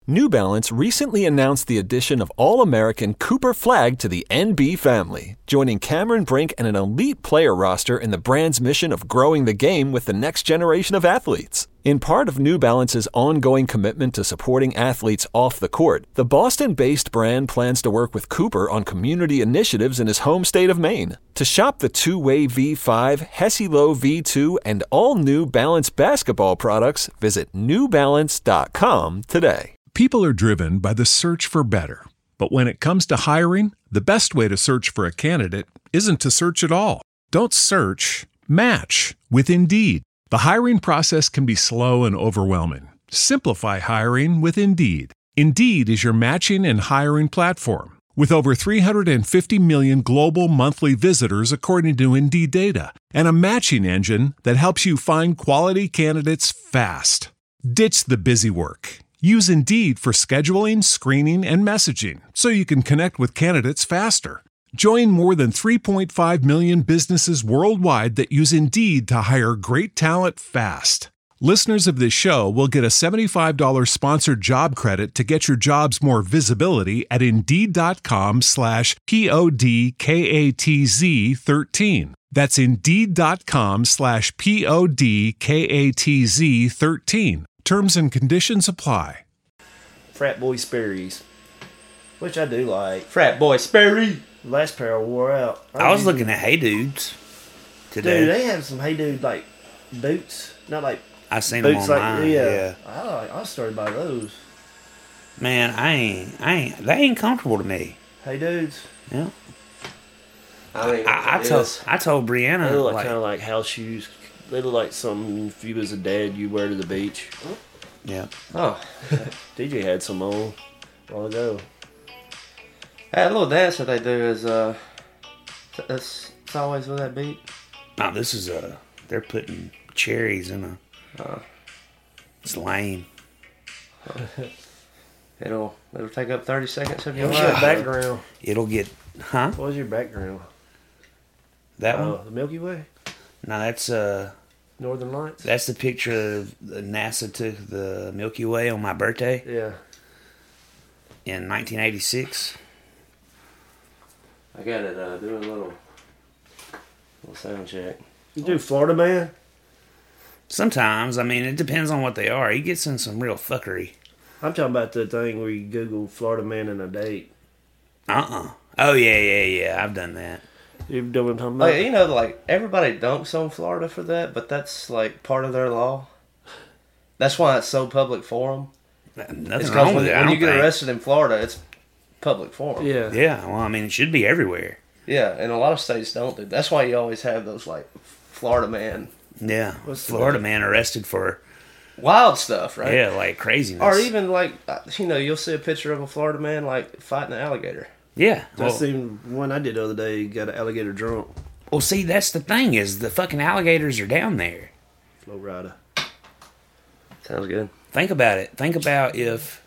New Balance recently announced the addition of All-American Cooper Flag to the NB family, joining Cameron Brink and an elite player roster in the brand's mission of growing the game with the next generation of athletes. In part of New Balance's ongoing commitment to supporting athletes off the court, the Boston-based brand plans to work with Cooper on community initiatives in his home state of Maine. To shop the two-way V5, Hesi-Lo V2, and all New Balance basketball products, visit newbalance.com today. People are driven by the search for better. But when it comes to hiring, the best way to search for a candidate isn't to search at all. Don't search, match with Indeed. The hiring process can be slow and overwhelming. Simplify hiring with Indeed. Indeed is your matching and hiring platform. With over 350 million global monthly visitors according to Indeed data, and a matching engine that helps you find quality candidates fast. Ditch the busy work. Use Indeed for scheduling, screening, and messaging so you can connect with candidates faster. Join more than 3.5 million businesses worldwide that use Indeed to hire great talent fast. Listeners of this show will get a $75 sponsored job credit to get your jobs more visibility at Indeed.com/PODKATZ13. That's Indeed.com/PODKATZ13. Terms and conditions apply. Frat Boy Sperry's, which I do like. Frat Boy Sperry. Last pair I wore out. I was looking at Hey Dudes today. Dude, they have some Hey Dude like boots, not like I seen them boots online. like Yeah. I started by those. Man, I ain't. They ain't comfortable to me. Hey Dudes. Yeah. I mean, I told Brianna. They look like kind of like house shoes. They look like something if you was a dad you wear to the beach. Yeah. Oh, DJ had some on a while ago. That little dance that they do is it's always with that beat. No, this is they're putting cherries in a. It's lame. It'll take up 30 seconds of your What's your life. background? It'll get, huh? What was your background? That one? The Milky Way? No, that's Northern Lights? That's the picture of NASA took the Milky Way on my birthday. Yeah. In 1986. I got it doing a little sound check. You do Florida Man? Sometimes, I mean, it depends on what they are. He gets in some real fuckery. I'm talking about the thing where you Google Florida Man and a date. Oh, yeah. I've done that. You've done what I'm talking about? Like, you know, like, everybody dunks on Florida for that, but that's, like, part of their law. That's why it's so public forum. Nothing wrong with it. When you get arrested in Florida, it's public forum. Yeah. Yeah, well, I mean, it should be everywhere. Yeah, and a lot of states don't do. That's why you always have those, like, Florida Man. Yeah. Florida man arrested for wild stuff, right? Yeah, like craziness. Or even, like, you know, you'll see a picture of a Florida man, like, fighting an alligator. Yeah. That's even one I did the other day. Got an alligator drunk. Well, see, that's the thing is the fucking alligators are down there. Florida. Sounds good. Think about it. Think about if...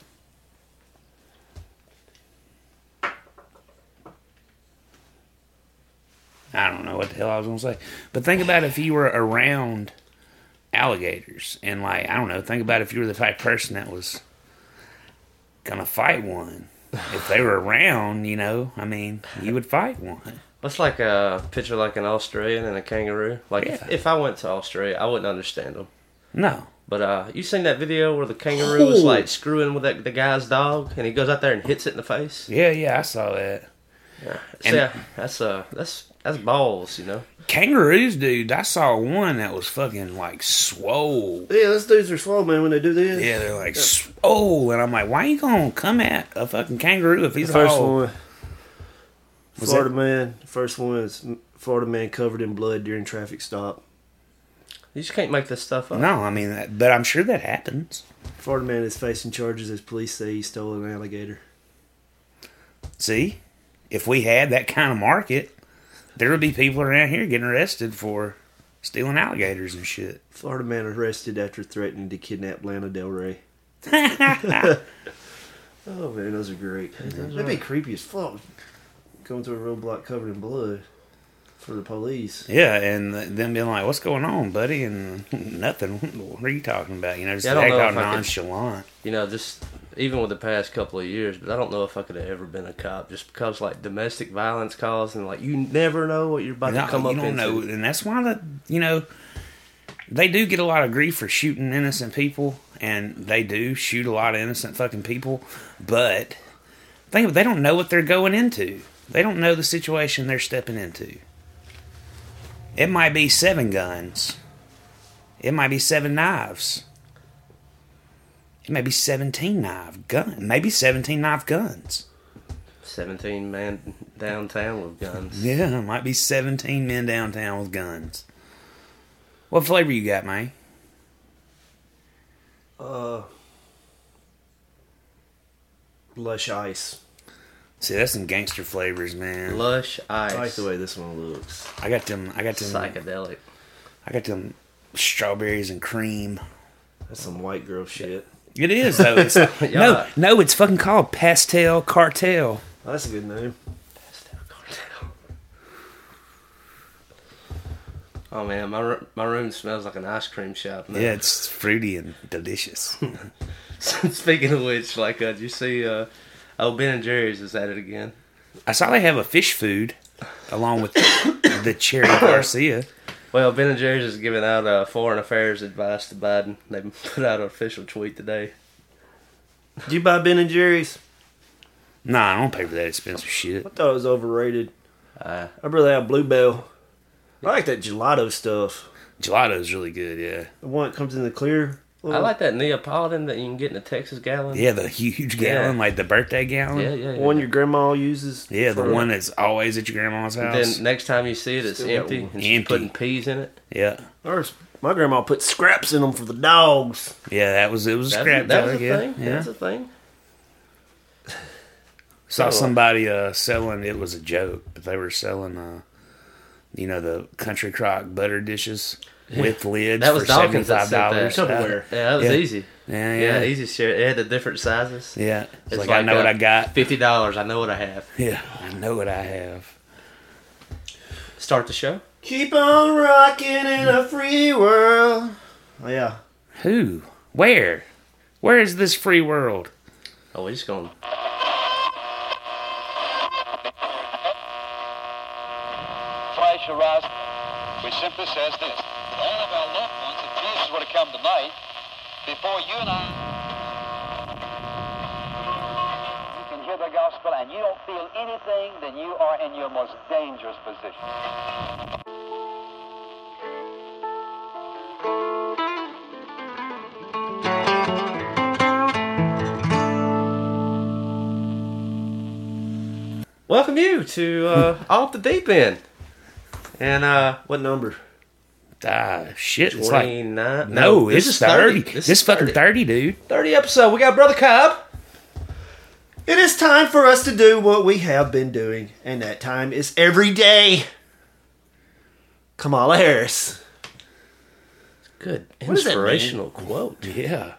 I don't know what the hell I was going to say. But think about if you were around alligators. And, like, I don't know. Think about if you were the type of person that was going to fight one. If they were around, you know, I mean, you would fight one. That's like a picture like an Australian and a kangaroo. Like, Yeah. if I went to Australia, I wouldn't understand them. No. But you seen that video where the kangaroo was, like, screwing with the guy's dog, and he goes out there and hits it in the face? Yeah, I saw that. Yeah. And- See, that's balls, you know? Kangaroos, dude, I saw one that was fucking, like, swole. Yeah, those dudes are slow, man, when they do this. Yeah, they're like, swole. And I'm like, why you gonna come at a fucking kangaroo if he's The first all... one. Florida man. The first one is Florida man covered in blood during traffic stop. You just can't make this stuff up. No, I mean, but I'm sure that happens. Florida man is facing charges as police say he stole an alligator. See? If we had that kind of market, there would be people around here getting arrested for stealing alligators and shit. Florida man arrested after threatening to kidnap Lana Del Rey. Oh, man, those are great. That'd be creepy as fuck. Going through a roadblock covered in blood for the police. Yeah, and them being like, what's going on, buddy? And nothing. What are you talking about? You know, just Yeah, I don't act know all if I could- nonchalant. You know, just even with the past couple of years, but I don't know if I could have ever been a cop just because, like, domestic violence calls and, like, you never know what you're about to come up into. You don't know, and that's why they do get a lot of grief for shooting innocent people, and they do shoot a lot of innocent fucking people, but they don't know what they're going into. They don't know the situation they're stepping into. It might be 7 guns. It might be 7 knives. It may be 17 knife guns. Maybe 17 knife guns. 17 men downtown with guns. Yeah, it might be 17 men downtown with guns. What flavor you got, man? Lush Ice. See, that's some gangster flavors, man. Lush Ice. I like the way this one looks. I got them. Psychedelic. I got them strawberries and cream. That's some white girl shit. It is though. It's, no, it's fucking called Pastel Cartel. Oh, that's a good name. Pastel Cartel. Oh man, my room smells like an ice cream shop now. Yeah, it's fruity and delicious. Speaking of which, like, did you see? Ben and Jerry's is at it again. I saw they have a fish food along with the Cherry Garcia. Well, Ben and Jerry's is giving out foreign affairs advice to Biden. They put out an official tweet today. Did you buy Ben and Jerry's? Nah, I don't pay for that expensive shit. I thought it was overrated. I'd rather have Bluebell. I like that gelato stuff. Gelato's really good, yeah. The one that comes in the clear. I like that Neapolitan that you can get in a Texas gallon. Yeah, the huge gallon, like the birthday gallon. Yeah. One your grandma uses. Yeah, the one that's always at your grandma's house. Then next time you see it, it's empty. And she's putting peas in it. Yeah. My grandma put scraps in them for the dogs. Yeah, it was a scrap That jug. was a thing. Yeah. That's a thing. Saw somebody selling, it was a joke, but they were selling, the Country Crock butter dishes with lids That was for Dawkins that $75. said that. Tupperware. Yeah, that was easy. Yeah. Easy share. It had the different sizes. Yeah. It's like, like I know what I got. $50. I know what I have. Yeah, I know what I have. Start the show. Keep on rocking in a free world. Oh, yeah. Who? Where? Where is this free world? Oh, we're just going. Flash arrest, which simply says this: all of our loved ones, if Jesus were to come tonight, before you and I, you can hear the gospel and you don't feel anything, then you are in your most dangerous position. Welcome you to Off the Deep End. And What number? Shit. It's like 29. no, this is 30. This is fucking 30, dude. 30 episode. We got Brother Cobb. It is time for us to do what we have been doing, and that time is every day. Kamala Harris. Good What does that mean? inspirational quote. Yeah.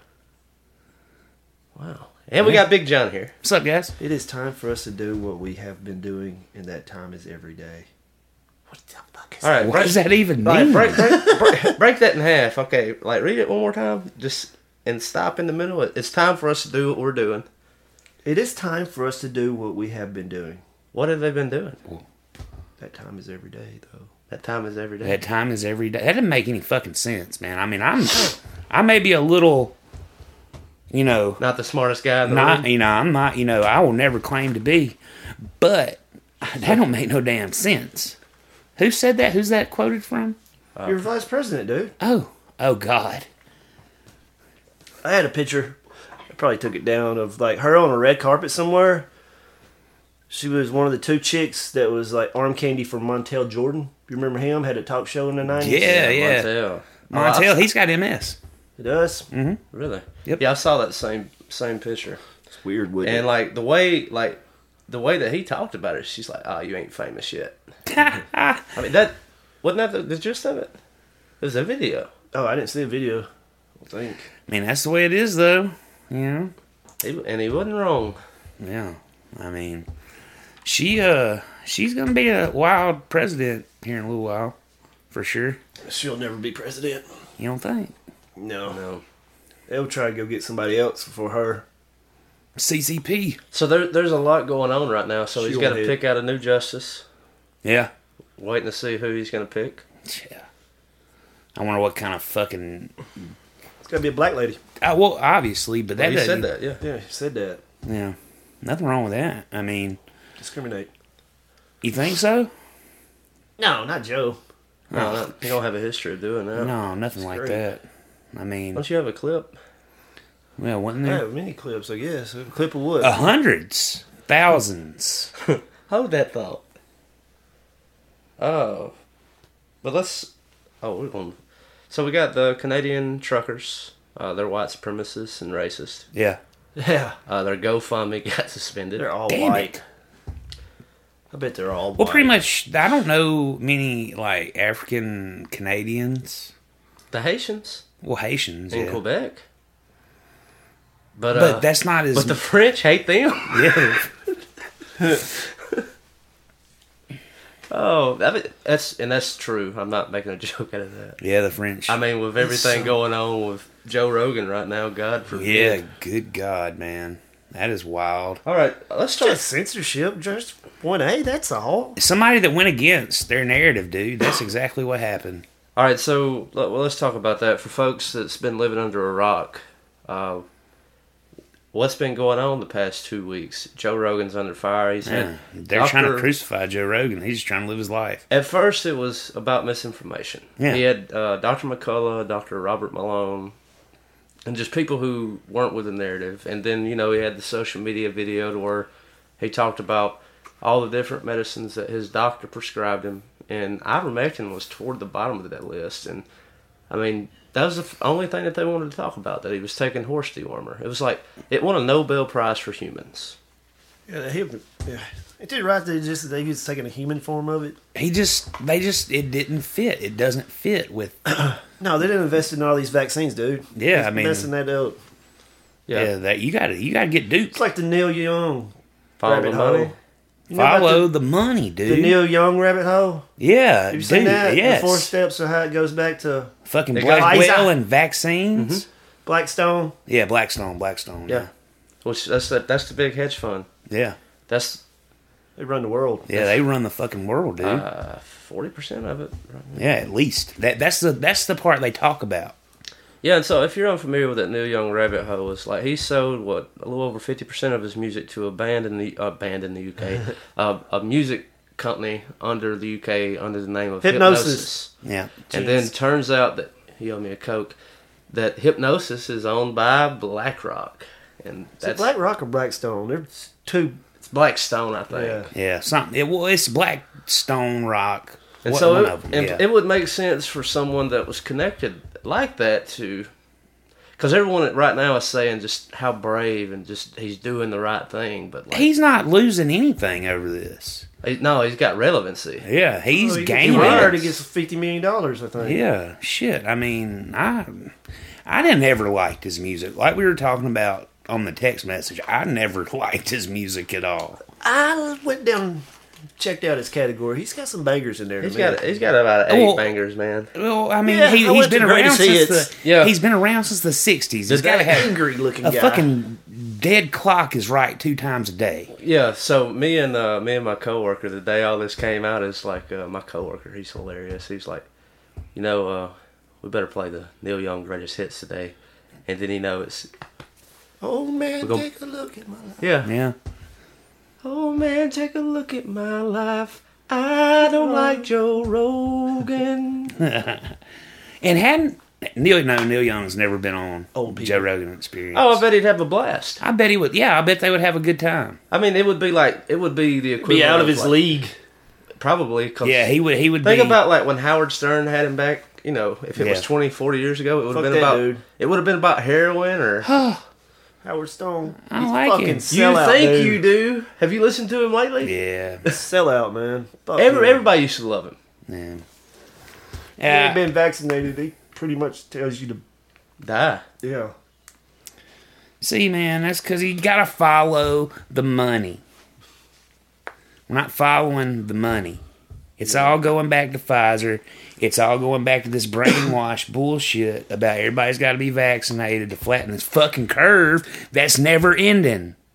Wow. And we got Big John here. What's up, guys? It is time for us to do what we have been doing, and that time is every day. What the fuck is All right, What does that even All right, mean? break that in half. Okay, like read it one more time, just and stop in the middle. It's time for us to do what we're doing. It is time for us to do what we have been doing. What have they been doing? That time is every day, though. That time is every day. That time is every day. That doesn't make any fucking sense, man. I mean, I may be a little, Not the smartest guy in the not, room. I'm not, I will never claim to be, but that don't make no damn sense. Who said that? Who's that quoted from? You're vice president, dude. Oh God. I had a picture. I probably took it down of like her on a red carpet somewhere. She was one of the 2 chicks that was like arm candy for Montel Jordan. You remember him? Had a talk show in the 90s. Yeah. Montel. Montel, he's got MS. It does. Really? Yep. Yeah, I saw that same picture. It's weird, wouldn't And it? like the way that he talked about it, she's like, "Oh, you ain't famous yet." I mean, that wasn't that the gist of it. It was a video. Oh, I didn't see a video. I think. I mean, that's the way it is, though. And he wasn't wrong. Yeah. I mean, she's gonna be a wild president here in a little while, for sure. She'll never be president. You don't think? No. No. They'll try to go get somebody else before her. CCP. So there's a lot going on right now. So he's got to Sure. pick out a new justice. Yeah. Waiting to see who he's going to pick. Yeah. I wonder what kind of fucking. It's got to be a black lady. Well, obviously, but that He doesn't. said that, yeah. Yeah, he said that. Yeah. Nothing wrong with that. I mean, Discriminate. you think so? No, not Joe. No, you don't have a history of doing that. No, nothing like great. that. I mean, Don't you have a clip? well, wasn't I there have many clips, I guess. A clip of what? hundreds, thousands? Hold that thought. Oh. But let's... Oh, we're going... So we got the Canadian truckers. They're white supremacists and racist. Yeah. Yeah. Their GoFundMe got suspended. They're all Damn white. it. I bet they're all Well, white. pretty much. I don't know many like African Canadians. The Haitians Well, Haitians, in yeah. Quebec. But But that's not as. But the French hate them. yeah. Oh, that's true. I'm not making a joke out of that. Yeah, the French. I mean, with everything going on with Joe Rogan right now, God forbid. yeah, good God, man. That is wild. All right, let's talk. Just censorship, just 1A, that's all. Somebody that went against their narrative, dude. That's exactly what happened. All right, so let's talk about that for folks that's been living under a rock. What's been going on the past 2 weeks? Joe Rogan's under fire. He's Yeah. had They're trying to Dr. crucify Joe Rogan. He's trying to live his life. At first, it was about misinformation. Yeah. He had Dr. McCullough, Dr. Robert Malone, and just people who weren't with the narrative. And then, he had the social media video to where he talked about all the different medicines that his doctor prescribed him. And ivermectin was toward the bottom of that list. And, I mean, that was the only thing that they wanted to talk about, that he was taking horse dewormer. It was like, it won a Nobel Prize for humans. Yeah, it did right that they was taking a human form of it. It didn't fit. It doesn't fit with. No, they didn't invest in all these vaccines, dude. Yeah, It's I mean- messing that up. Yeah, that you gotta get duped. It's like the Neil Young Follow rabbit the hole. money. You know about Follow the money, the dude. Neil Young rabbit hole. Yeah, Have you dude. seen that? Yes. The 4 steps of how it goes back to Fucking They got- Blackwell and vaccines. Blackstone. Yeah, Blackstone. Yeah. Which that's the big hedge fund. Yeah. That's They run the world. Yeah, they run the fucking world, dude. 40% of it. Right? yeah, at least that's the part they talk about. Yeah, and so if you're unfamiliar with that Neil Young rabbit hole, it's like he sold a little over 50% of his music to a band in the UK, a music company under the UK under the name of Hypnosis. Yeah. And then turns out that he owed me a Coke. That Hypnosis is owned by BlackRock, and Is it that's BlackRock or Blackstone? There's two. it's Blackstone, I think. Yeah. Yeah, something. It's Blackstone Rock. And One so of them, yeah. it would make sense for someone that was connected like that to, because everyone right now is saying just how brave and just he's doing the right thing, but like, He's not losing anything over this. he's got relevancy. Yeah, he's He gaining. already gets $50 million, I think. Yeah, shit. I mean, I didn't ever liked his music. Like we were talking about on the text message, I never liked his music at all. I went down and checked out his category. He's got some bangers in there. He's got about 8 Well, bangers, man. Well, I mean, Yeah, I he's went been to around greatest since hits. he's been around since the '60s. He's got to have angry looking a guy. fucking dead clock is right 2 times a day. Yeah, so me and my coworker, the day all this came out, is like my coworker. He's hilarious. He's like, we better play the Neil Young greatest hits today, and then it's Oh man, We're gonna- take a look at my life. Yeah. Oh man, take a look at my life. I don't like Joe Rogan. And hadn't Neil Young's never been on Old people. Joe Rogan Experience. Oh, I bet he'd have a blast. I bet he would. Yeah, I bet they would have a good time. I mean, it would be the equivalent. Be out of his league. Probably. 'Cause Yeah, he would. He would think be. about like when Howard Stern had him back. If it was Yeah. 20, 40 years ago, it would have Fuck been that about. dude. It would have been about heroin or. Howard Stone. I He's like fucking him. You sellout, think dude. you do? Have you listened to him lately? Yeah. Sellout, man. Fuck him. Everybody used to love him. Yeah. He ain't Yeah. been vaccinated. He pretty much tells you to. Die. Yeah. See, man, that's because you got to follow the money. We're not following the money. It's all going back to Pfizer. It's all going back to this brainwash bullshit about everybody's got to be vaccinated to flatten this fucking curve that's never ending.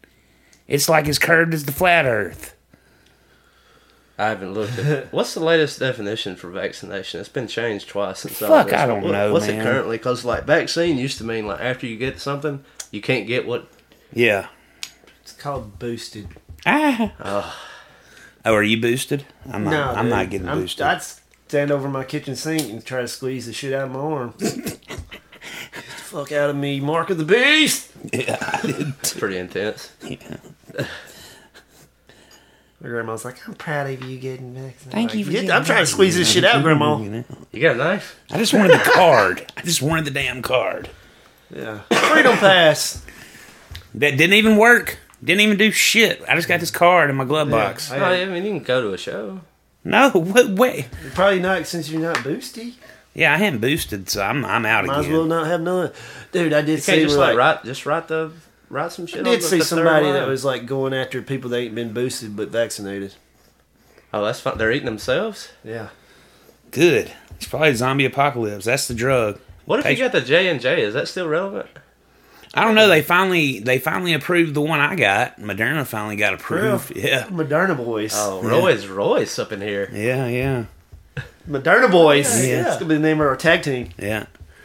It's like as curved as the flat Earth. I haven't looked at what's the latest definition for vaccination? It's been changed twice since Fuck, this. I don't know, What's man. it currently? Because like vaccine used to mean like after you get something, you can't get what. Yeah. It's called boosted. Oh, are you boosted? I'm not. No, I'm dude. not getting boosted. I'd stand over my kitchen sink and try to squeeze the shit out of my arm. Get the fuck out of me, Mark of the Beast! Yeah. It's pretty intense. Yeah. My grandma's like, I'm proud of you getting vaccinated. Thank you for I'm getting trying to squeeze this shit out, Grandma. You got a knife? I just wanted the card. I just wanted the damn card. Yeah. Freedom Pass. That didn't even work. Didn't even do shit. I just got this card in my glove box. I- Oh, yeah, I mean, you can go to a show. No, wait. Probably not, since you're not boosty. Yeah, I hadn't boosted, so I'm out Might as again. well not have none. Dude, I did You see can't just where, write some shit. I did on see the somebody third that line. was like going after people that ain't been boosted but vaccinated. Oh, that's fun. They're eating themselves. Yeah. Good. It's probably zombie apocalypse. That's the drug. What if you got the J&J? Is that still relevant? I don't know. They finally approved the one I got. Moderna finally got approved. Real? Yeah. Moderna boys. Oh, Yeah. Royce up in here. Yeah. Moderna boys. Yeah. That's gonna be the name of our tag team. Yeah.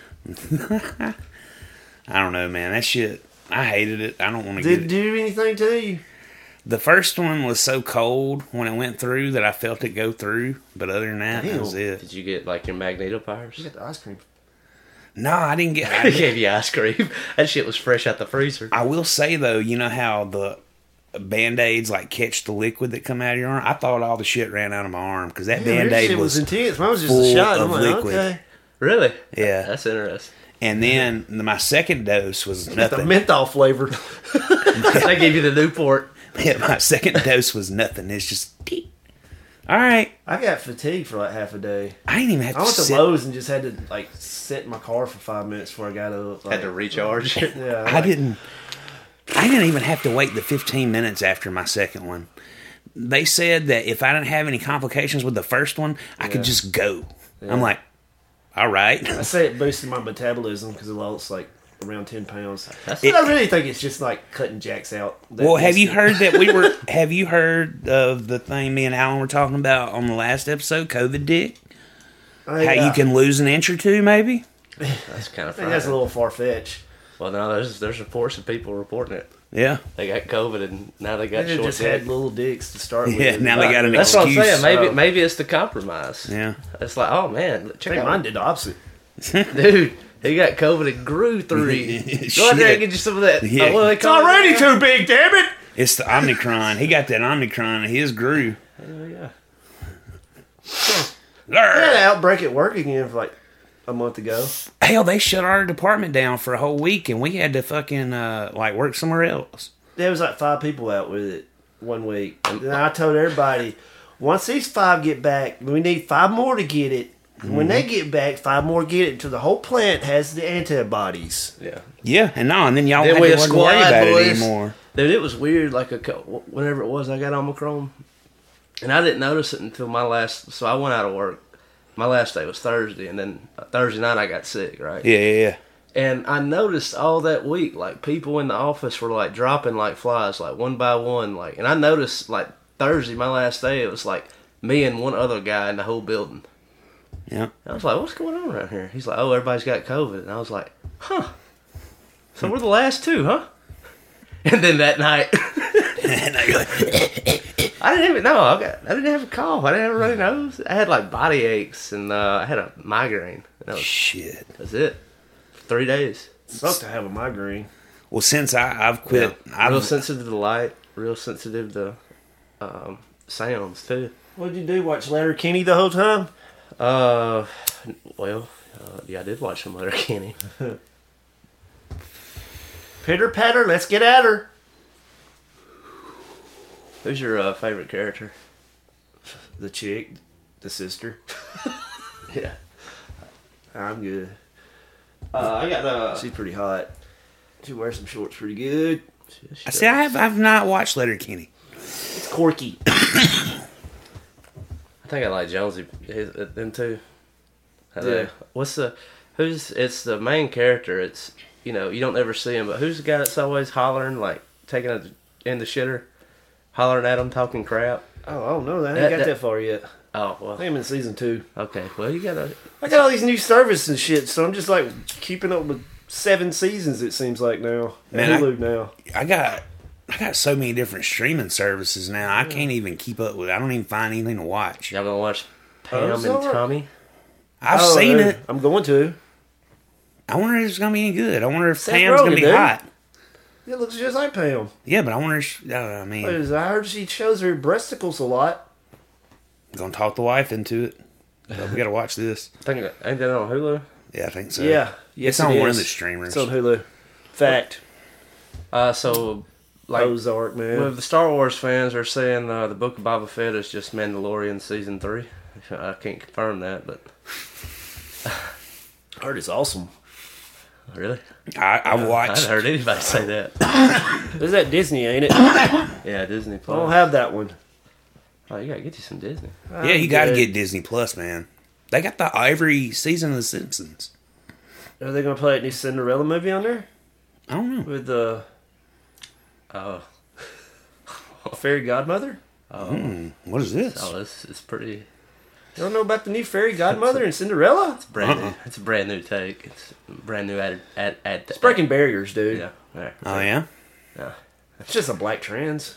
I don't know, man. That shit, I hated it. I don't want to Did get it it. do anything to you? The first one was so cold when it went through that I felt it go through. But other than that, that was it. Did you get like your magnetopowers? You got the ice cream. No, I didn't get. I gave you ice cream. That shit was fresh out the freezer. I will say though, you know how the Band-Aids like catch the liquid that come out of your arm? I thought all the shit ran out of my arm because that Yeah, your Band-Aid shit was intense. Mine was just full a shot. of I'm like, liquid. okay. Really? Yeah. That's interesting. And then my second dose was The nothing. menthol flavor. They gave you the Newport. Yeah, my second dose was nothing. It's just, beep. All right. I got fatigued for like half a day. I didn't even have I to went to sit. Lowe's and just had to like sit in my car for 5 minutes before I got up. Like, Had to recharge. Yeah. I didn't even have to wait the 15 minutes after my second one. They said that if I didn't have any complications with the first one, I could just go. I'm like, all right. I say it boosted my metabolism because it lost like around 10 pounds. That's But I really think it's just like cutting jacks out. That Well, have you instant. heard that we were? Have you heard of the thing me and Alan were talking about on the last episode, COVID dick? How you can lose an inch or two, maybe? That's kind of I think that's a little far fetched. Well, no, there's reports of people reporting it. Yeah. They got COVID and now they got They short just dick. had little dicks to start with. Yeah, now they got an That's excuse. what I'm saying. Maybe it's the compromise. Yeah. It's like, oh man, I check think out mine did the opposite. dude. He got COVID and grew 3. Go out there and get you some of that. Yeah. What do they It's call it already now? too big, damn it! It's the Omicron. He got that Omicron and his grew. Oh, yeah. I had an outbreak at work again for like a month ago. Hell, they shut our department down for a whole week and we had to fucking like work somewhere else. There was like 5 people out with it 1 week. And I told everybody, once these 5 get back, we need 5 more to get it. And when they get back, 5 more get it until the whole plant has the antibodies. Yeah. Yeah, and then y'all Then had we to a worry squad, about boys. it anymore. Dude, it was weird. Like whenever it was, I got Omicron, and I didn't notice it until my last. So I went out of work. My last day was Thursday, and then Thursday night I got sick. Right. Yeah. And I noticed all that week, like people in the office were like dropping like flies, like one by one. Like, and I noticed like Thursday, my last day, it was like me and one other guy in the whole building. Yeah. I was like, what's going on around here? He's like, oh, everybody's got COVID. And I was like, huh. So we're the last 2, huh? And then that night, And you're like, I didn't even know. I didn't have a cough. I didn't have a runny nose. I had like body aches and I had a migraine. That shit. was it. 3 days. Sucks to have a migraine. Well, since I've quit, Real sensitive to light. Real sensitive to sounds too. What'd you do? Watch Letterkenny the whole time? Yeah, I did watch some Letterkenny. Pitter patter, let's get at her. Who's your favorite character? The chick, the sister. Yeah. I'm good. I got She's pretty hot. She wears some shorts pretty good. I see. I've not watched Letterkenny. It's quirky. I think I like Jonesy. Them too. Yeah. It's the main character. It's, you don't ever see him, but who's the guy that's always hollering, like taking a in the shitter, hollering at him, talking crap. Oh, I don't know that. I ain't got That- that far yet. Oh I well. am in season 2. Okay. Well, you gotta. I got all these new service and shit, so I'm just like keeping up with 7 seasons. It seems like now. Man, Hulu now. I got so many different streaming services now. I can't even keep up with it. I don't even find anything to watch. Y'all gonna watch Pam and Ozark? Tommy? I've Oh, seen dude, it. I'm going to. I wonder if it's gonna be any good. I wonder if Seth Pam's gonna Rogen, be dude. hot. It looks just like Pam. Yeah, but I wonder. I mean, I heard she shows her breasticles a lot. gonna talk the wife into it. So we gotta watch this. I think ain't that on Hulu? Yeah, I think so. Yeah. Yes, It's on it one is. of the streamers. It's on Hulu. Fact. So like Ozark, man. well, the Star Wars fans are saying the Book of Boba Fett is just Mandalorian season 3. I can't confirm that, but I heard it's awesome. really, I I watched. haven't heard anybody say that. Is that Disney, ain't it? Yeah, Disney I Plus. don't have that one. Oh, you gotta get you some Disney. Yeah, you got to good. get Disney Plus, man. They got the every season of The Simpsons. Are they going to play that new Cinderella movie on there? I don't know. With Oh, Fairy Godmother? What is this? oh, it's pretty. You don't know about the new Fairy Godmother and Cinderella? It's brand new. It's a brand new take. It's brand new added. It's breaking barriers, dude. Yeah. Right. Oh yeah, Yeah. It's just a black trans.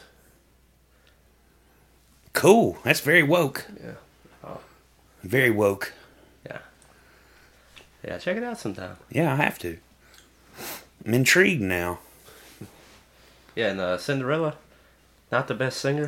cool. That's very woke. Yeah. Very woke. Yeah. Yeah. Check it out sometime. Yeah, I have to. I'm intrigued now. Yeah, and Cinderella, not the best singer.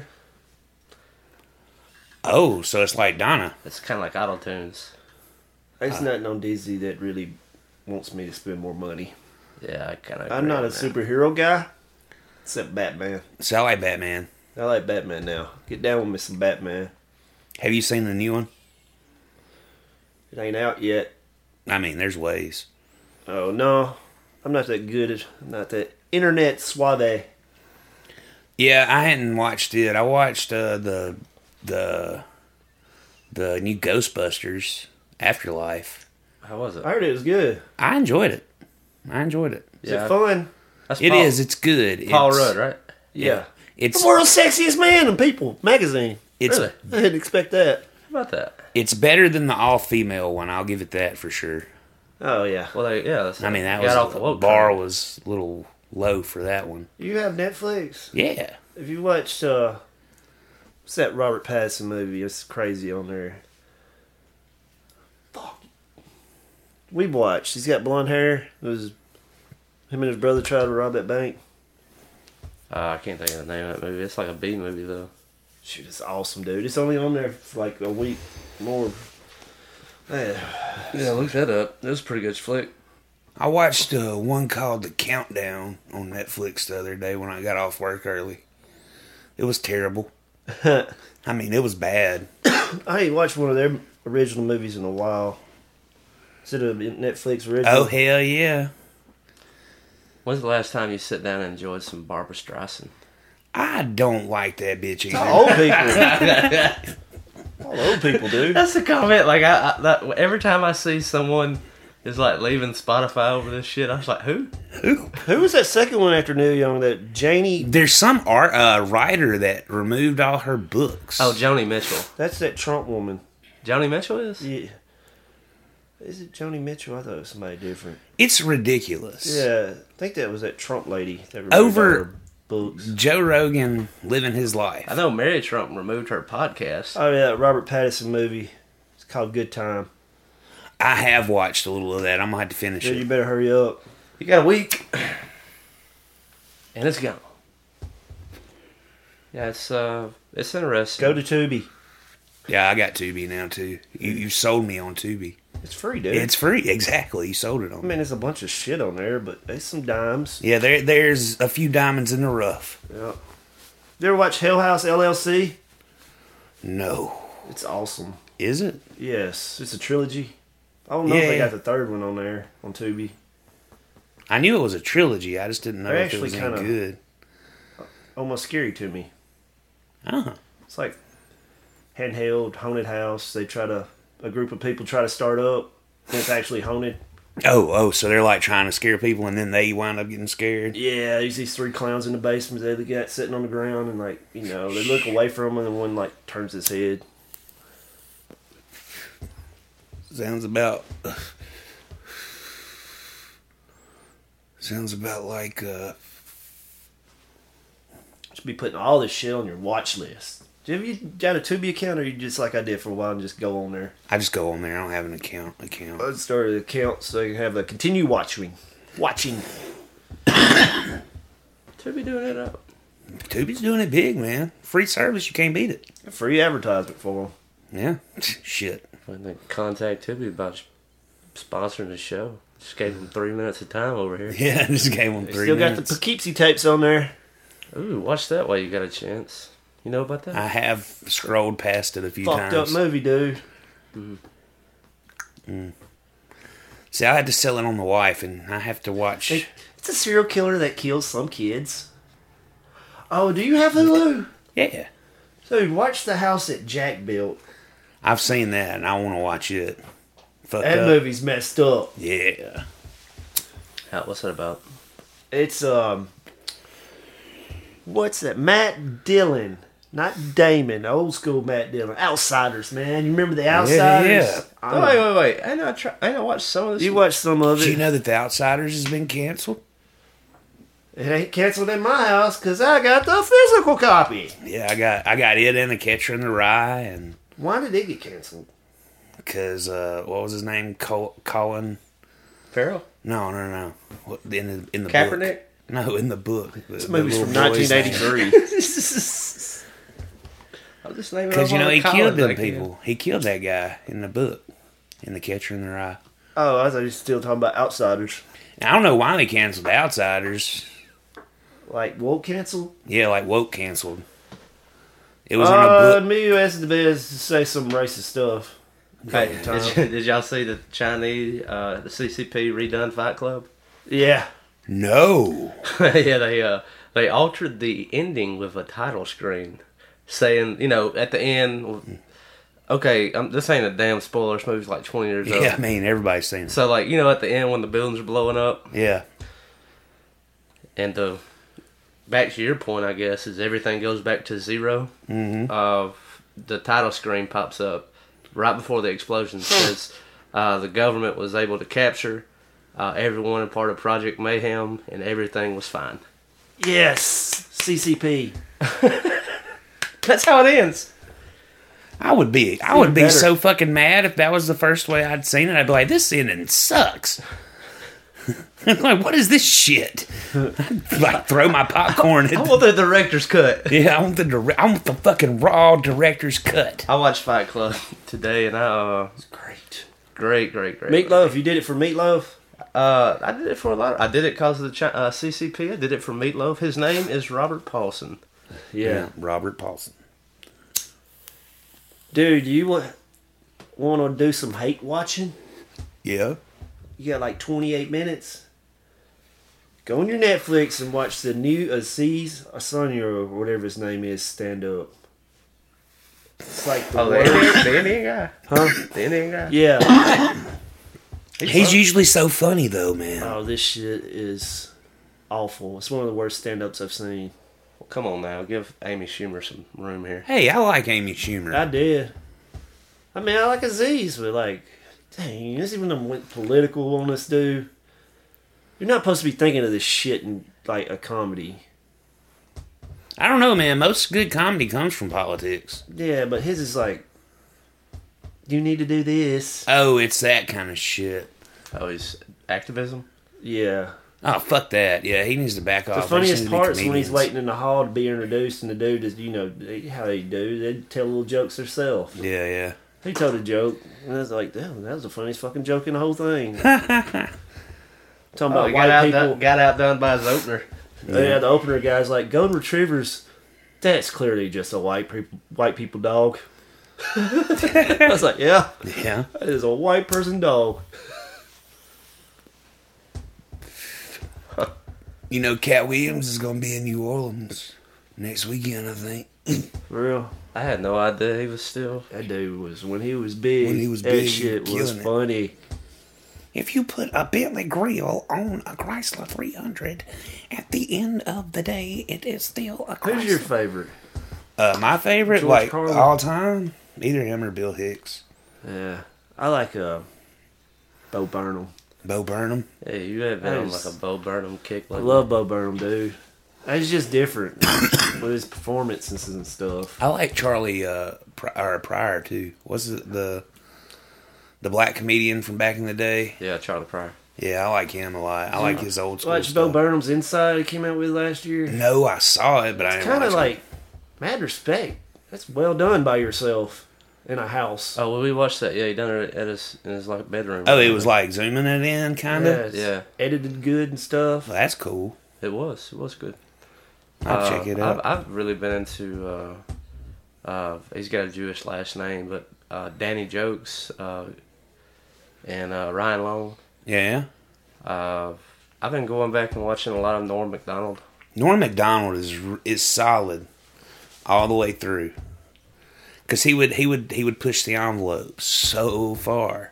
Oh, so it's like Donna. It's kind of like auto tunes. There's nothing on Disney that really wants me to spend more money. Yeah, I kind of. I'm not a superhero guy, except Batman. So I like Batman. I like Batman now. Get down with me some Batman. Have you seen the new one? It ain't out yet. I mean, there's ways. Oh, no. I'm not that good at... I'm not that internet suave. Yeah, I hadn't watched it. I watched the new Ghostbusters Afterlife. How was it? I heard it was good. I enjoyed it. Is it fun? That's It Paul, is. It's good. Paul It's- Rudd, right? Yeah. It's The world's sexiest man in People magazine. it's Really? I didn't expect that. How about that? it's better than the all female one. I'll give it that for sure. Oh, yeah. Well, that's, I mean, that got was off the woke bar train. was a little low for that one. You have Netflix. Yeah. If you watched, what's that Robert Pattinson movie? It's crazy on there. Fuck. We watched. He's got blonde hair. It was him and his brother tried to rob that bank. I can't think of the name of that movie. It's like a B movie though. Shoot, it's awesome, dude. It's only on there for like a week more. Man. Yeah, look that up. It was a pretty good flick. I watched one called The Countdown on Netflix the other day when I got off work early. It was terrible. I mean, it was bad. I ain't watched one of their original movies in a while. Is it a Netflix original? Oh, hell yeah. When's the last time you sit down and enjoyed some Barbara Streisand? I don't like that bitch either. Old people. All old people, dude. That's the comment. Like every time I see someone is like leaving Spotify over this shit, I was like, who? Who was that second one after Neil Young? That Janie. There's some writer that removed all her books. Oh, Joni Mitchell. That's that Trump woman. Joni Mitchell is? Yeah. Is it Joni Mitchell? I thought it was somebody different. It's ridiculous. Yeah, I think that was that Trump lady that removed Over- all her books. Joe Rogan living his life. I know Mary Trump removed her podcast. Oh yeah, that Robert Pattinson movie. It's called Good Time. I have watched a little of that. I'm gonna have to finish Dude, you it. better hurry up. You got a week, and it's gone. Yeah, it's interesting. Go to Tubi. Yeah, I got Tubi now too. You sold me on Tubi. It's free, dude. It's free. Exactly. You sold it on I me. mean, there's a bunch of shit on there, but there's some dimes. Yeah, there's a few diamonds in the rough. Yeah. You ever watch Hell House LLC? No. It's awesome. Is it? Yes, it's a trilogy. I don't know if they Yeah. got the third one on there on Tubi. I knew it was a trilogy. I just didn't know They're if it was actually any kinda- good. Almost scary to me. Oh. It's like handheld haunted house. A group of people try to start up, and it's actually haunted. Oh, so they're like trying to scare people, and then they wind up getting scared. Yeah, there's these 3 clowns in the basement. They got sitting on the ground, and like they look away from him, and one like turns his head. Sounds about like Should be putting all this shit on your watch list. Have you got a Tubi account, or you just like I did for a while and just go on there? I just go on there. I don't have an account. I started an account so you can have a continue watching. Tubi doing it up. Tubi's doing it big, man. Free service, you can't beat it. Free advertisement for them. Yeah, shit. When they contact Tubi about sponsoring the show, just gave them 3 minutes of time over here. Yeah, I just gave them 3 Still got minutes. the Poughkeepsie tapes on there. Ooh, watch that while you got a chance. You know about that? I have scrolled past it a few Fucked times. up movie, dude. See, I had to sell it on the wife, and I have to watch. It's a serial killer that kills some kids. Oh, do you have Hulu? Yeah, Dude, watch The House that Jack built. I've seen that, and I want to watch it. Fucked That up. movie's messed up. Yeah. What's that about? It's what's that? Matt Dillon, not Damon. Old school Matt Dillon. Outsiders, man. You remember the Outsiders? yeah. Oh, wait. I know. Watch some of this. You watched some of it. Did you know that The Outsiders has been canceled? It ain't canceled in my house because I got the physical copy. Yeah, I got it and The Catcher in the Rye, and Why did it get canceled? because what was his name? Colin? Farrell? No. What, in the Kaepernick? book? No, in the book. This movie's from 1983. I'm just naming Because off all the he Collins killed them I can. people. He killed that guy in the book, in The Catcher in the Rye. Oh, I thought you were still talking about Outsiders. Now, I don't know why they canceled The Outsiders. Like, woke canceled? Yeah, like woke canceled. It was in a book. Me has the best to say some racist stuff. Hey, did y'all see the Chinese, the CCP redone Fight Club? Yeah. No. Yeah, they altered the ending with a title screen, saying, at the end. Okay, this ain't a damn spoiler. This movie's like 20 years old. Yeah, I mean, everybody's seen it. So, like, at the end when the buildings are blowing up, Yeah. and back to your point, I guess, is everything goes back to zero. Mm-hmm. The title screen pops up right before the explosion. Says the government was able to capture everyone a part of Project Mayhem, and everything was fine. Yes. CCP. That's how it ends. I would be better. so fucking mad if that was the first way I'd seen it. I'd be like, this ending sucks. I'm like, what is this shit? I'd like throw my popcorn I at want the director's cut. yeah, I want the fucking raw director's cut. I watched Fight Club today, and it's Great. great. Meatloaf. You did it for Meatloaf? I did it for a lot. I did it because of the CCP. I did it for Meatloaf. His name is Robert Paulson. Yeah. Robert Paulson. Dude, you want to do some hate watching? Yeah. You got like 28 minutes. Go on your Netflix and watch the new Aziz Ansari or whatever his name is stand up. It's like the worst. the Indian guy. Huh? The Indian guy. Yeah. He's usually so funny though, man. Oh, this shit is awful. It's one of the worst stand-ups I've seen. Well, come on now, give Amy Schumer some room here. Hey, I like Amy Schumer. I did. I mean, I like Aziz, but like, dang, this even went political on this dude. You're not supposed to be thinking of this shit in like a comedy. I don't know, man. Most good comedy comes from politics. Yeah, but his is like, you need to do this. Oh, it's that kind of shit. Oh, he's activism. Yeah. Oh, fuck that. Yeah, he needs to back off. The funniest They seem to be part is when he's comedians. waiting in the hall to be introduced, and the dude is, how they do. They tell little jokes themselves. Yeah. He told a joke, and I was like, damn, that was the funniest fucking joke in the whole thing. Talking about he white people. got outdone by his opener. Yeah, the opener guy's like, golden retrievers, that's clearly just a white people dog. I was like, yeah, Yeah. that is a white person dog. You know, Cat Williams is going to be in New Orleans next weekend, I think. For real. I had no idea he was still. That dude was, when he was big, When he was that big, shit he was killing it. funny. If you put a Bentley grill on a Chrysler 300, at the end of the day, it is still a Chrysler. Who's your favorite? My favorite, George like, Carlin? all time? Either him or Bill Hicks. Yeah, I like Bo Burnham. Bo Burnham. Hey, you have been on Nice. like a Bo Burnham kick. I Like love Bo Burnham, dude. He's just different with his performances and stuff. I like Charlie Pryor, too. What's it, the black comedian from back in the day? Yeah, Charlie Pryor. Yeah, I like him a lot. I like his old school Watch Bo stuff. Burnham's Inside he came out with last year. No, I saw it, but I didn't Kind watch of like mad respect. That's well done by yourself in a house. Oh, well, we watched that. Yeah, he done it at in his like bedroom. it. Oh, it was like zooming it in, kind of? it's Yeah. edited good and stuff. Well, that's cool. It was good. I'll check it out. I've really been into. He's got a Jewish last name, but Danny Jokes and Ryan Long. Yeah. I've been going back and watching a lot of Norm Macdonald. Norm Macdonald is solid all the way through. Because he would push the envelope so far.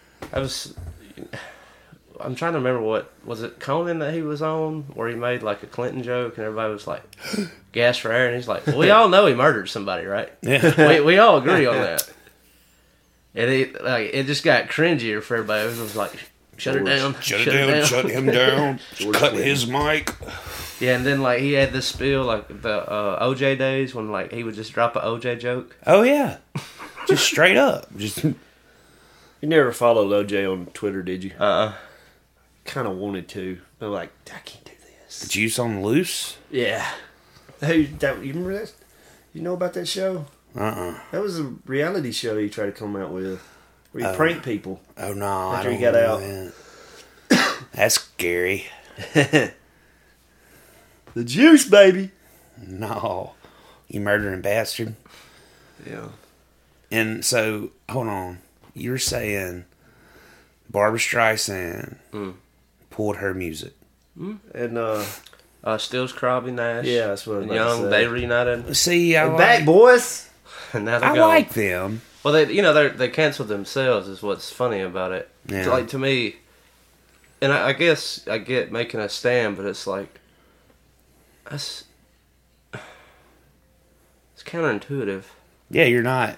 I'm trying to remember what was it Conan that he was on where he made like a Clinton joke and everybody was like gas for air and he's like, well, we all know he murdered somebody, right? Yeah. we all agree on that. And it just got cringier for everybody. It was like shut it down, Shut it down, shut him down, cut his mic. Yeah, and then like he had this spiel like the OJ days when like he would just drop an OJ joke. Oh, yeah. Just straight up. Just You never followed OJ on Twitter, did you? Uh-uh. Kind of wanted to, but like, I can't do this. juice on the loose. Yeah. Hey, you remember that? You know about that show? That was a reality show he tried to come out with, where he pranked people. Oh, no. I After don't he got know out. that. That's scary. The juice, baby. No. You murdering bastard. Yeah. And so, hold on. You're saying Barbra Streisand pulled her music. And Stills, Crosby, Nash. Yeah, that's what I was and about to Young. say. They reunited. See, I we're back, like, boys. And now they're I gone. like them. Well, they canceled themselves. Is what's funny about it. Yeah. So, like to me, and I guess I get making a stand, but it's like it's counterintuitive. Yeah, you're not.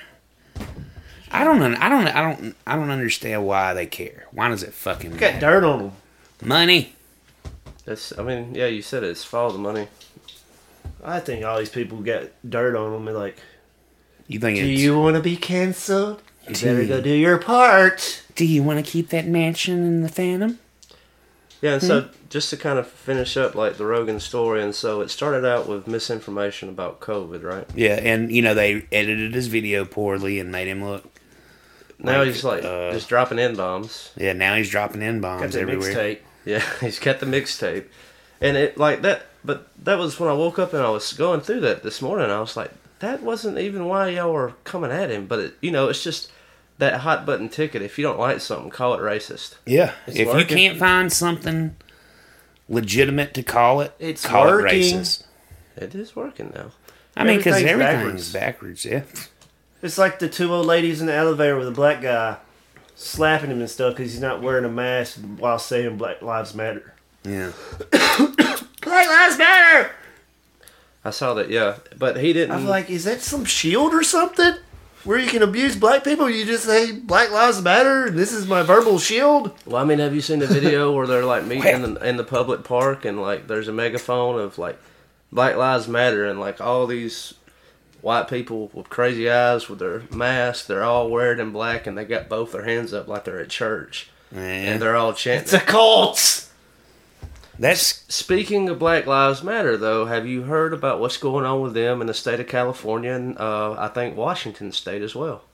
I don't understand why they care. Why does it fucking Got matter? dirt on them. Money. I mean, yeah, you said it's follow the money. I think all these people got dirt on them. And like, You think do it's? you want to be canceled? You better go do your part. Do you want to keep that mansion in the Phantom? Yeah, and so just to kind of finish up like the Rogan story, and so it started out with misinformation about COVID, right? Yeah, and they edited his video poorly and made him look. Now he's like just dropping N-bombs. Yeah, now he's dropping N Got bombs the everywhere. mixtape. Yeah, he's got the mixtape. And it like that, but that was when I woke up and I was going through that this morning. I was like, that wasn't even why y'all were coming at him. But, it's just that hot button ticket. If you don't like something, call it racist. Yeah, It's if you working. can't find something legitimate to call it, It's call working. it racist. It is working now. I mean, because Everything's everything's backwards. Yeah. It's like the two old ladies in the elevator with a black guy slapping him and stuff because he's not wearing a mask while saying Black Lives Matter. Yeah. Black Lives Matter! I saw that, yeah. But he didn't. I'm like, is that some shield or something? Where you can abuse black people? You just say Black Lives Matter and this is my verbal shield? Well, I mean, have you seen the video where they're like meeting in the public park and like there's a megaphone of like Black Lives Matter and like all these white people with crazy eyes with their masks, they're all wearing in black and they got both their hands up like they're at church. Man. And they're all chanting. It's a cult! That's Speaking of Black Lives Matter, though, have you heard about what's going on with them in the state of California and I think Washington State as well?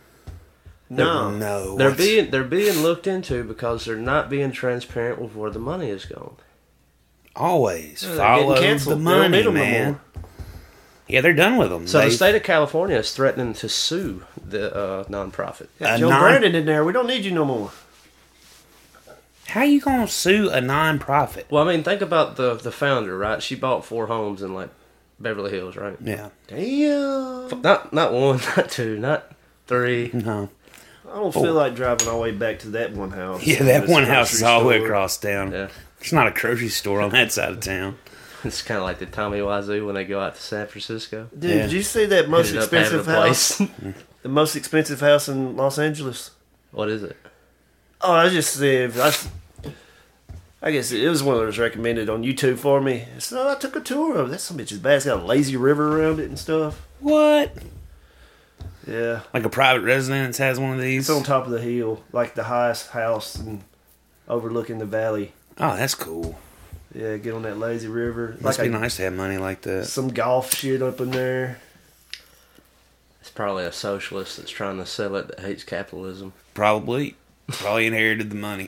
No. They're being looked into because they're not being transparent with where the money is going. always They're follow getting canceled. the They don't money, need 'em no man. more. Yeah, they're done with them. So the state of California is threatening to sue the nonprofit. Got A Joe non- Brandon in there. We don't need you no more. How you gonna sue a non-profit? Well, I mean, think about the founder, right? She bought 4 homes in like Beverly Hills, right? Yeah. Damn. Not 1, not 2, not 3. No. I don't feel like driving all the way back to that one house. Yeah, that This one house is grocery all the way store. across town. Yeah. There's not a grocery store on that side of town. It's kind of like the Tommy Wiseau when they go out to San Francisco. Dude, Yeah. did you see that most Ended up having expensive a house? place. The most expensive house in Los Angeles? What is it? Oh, I just said, I guess it was one of those recommended on YouTube for me. So I took a tour of it. That some bitch is bad. It's got a lazy river around it and stuff. What? Yeah. Like a private residence has one of these? It's on top of the hill, like the highest house and overlooking the valley. Oh, that's cool. Yeah, get on that lazy river. Must like be nice to have money like that. some golf shit up in there. It's probably a socialist that's trying to sell it that hates capitalism. Probably inherited the money.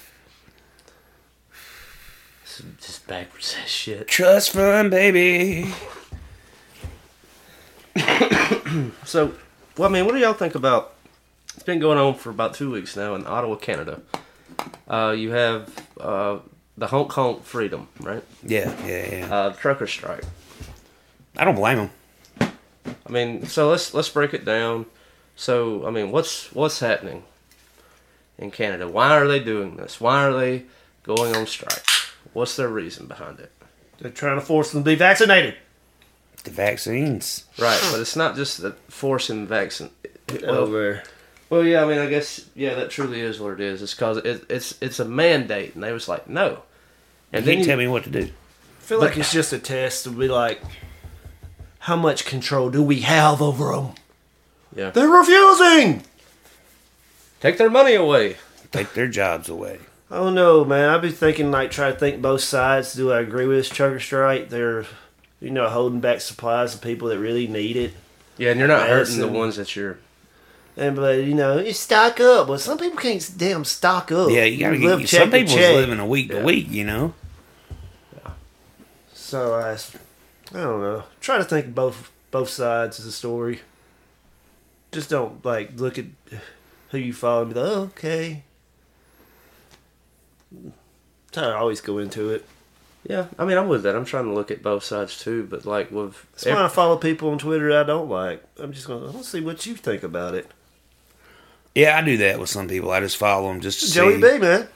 It's just backwards ass shit. Trust fund, baby. So, well, I mean, what do y'all think about? It's been going on for about 2 weeks now in Ottawa, Canada. You have the honk honk freedom, right? Yeah. Trucker strike. I don't blame them. I mean, so let's break it down. So, I mean, what's happening in Canada? Why are they doing this? Why are they going on strike? What's their reason behind it? They're trying to force them to be vaccinated. The vaccines. Right, but it's not just the forcing vaccine. Over. Well, yeah, I mean, I guess, yeah, that truly is what it is. It's because it's a mandate, and they was like, no. And You then can't tell me what to do. I feel like it's just a test to be like, how much control do we have over them? Yeah. They're refusing! Take their money away. Take their jobs away. I don't know, man. I've been thinking, like, try to think both sides. Do I agree with this trucker strike? They're, holding back supplies of people that really need it. Yeah, and you're not hurting the Medicine. ones that you're... But you stock up. Well, some people can't damn stock up. Yeah, you gotta live get. check Some to people's check. living a week to week, So I don't know. Try to think both sides of the story. Just don't look at who you follow and be like, oh, okay. Try to always go into it. Yeah, I mean, I'm with that. I'm trying to look at both sides, too, but, like, with... That's why I follow people on Twitter I don't like. I'm just going to see what you think about it. Yeah, I do that with some people. I just follow them just to Joey see. B, man.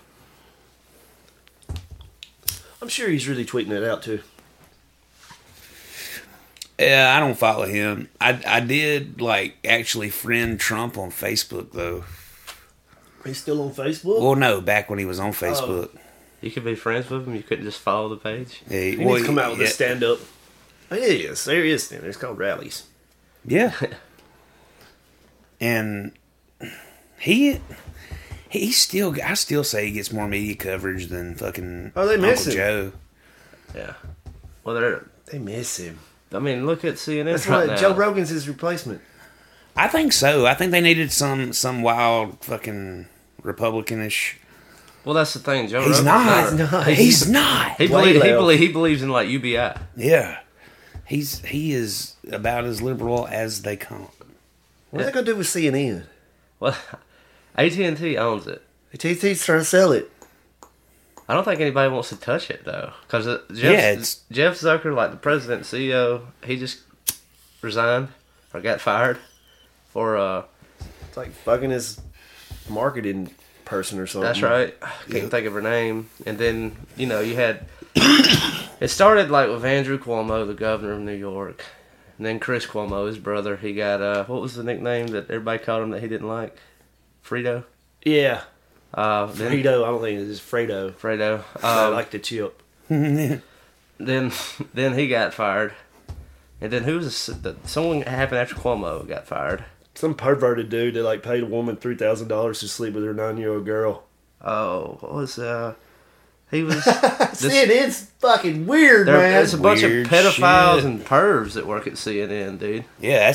I'm sure he's really tweeting it out, too. Yeah, I don't follow him. I did actually friend Trump on Facebook though. He's still on Facebook? Well, no, back when he was on Facebook. You could be friends with him. You couldn't just follow the page. Yeah, He needs to come out with a stand-up. It is. There is stand-up. It's called rallies. Yeah. And he still, I still say he gets more media coverage than fucking Oh, they miss Uncle him. Joe. Yeah. Well, They miss him. I mean, look at CNN That's right why now. Joe Rogan's his replacement. I think so. I think they needed some wild fucking Republicanish. Well, that's the thing. Joe He's Rogan's not. not. He's not. He believes in, like, UBI. Yeah. He is about as liberal as they come. What are they going to do with CNN? Well, AT&T owns it. AT&T's trying to sell it. I don't think anybody wants to touch it, though. Because it's- Jeff Zucker, like the president and CEO, he just resigned or got fired for... It's like fucking his marketing person or something. That's right. I couldn't think of her name. And then, you had... It started, like, with Andrew Cuomo, the governor of New York. And then Chris Cuomo, his brother, he got... what was the nickname that everybody called him that he didn't like? Frito? Yeah. Then, Frito, I don't think it's Fredo. Fredo. I like the chip. Then he got fired. And then someone happened after Cuomo got fired. Some perverted dude that paid a woman $3,000 to sleep with her 9-year-old girl. Oh, what was he was CNN's fucking weird, man. there's a bunch of Weird pedophiles shit. and pervs that work at CNN, dude. Yeah,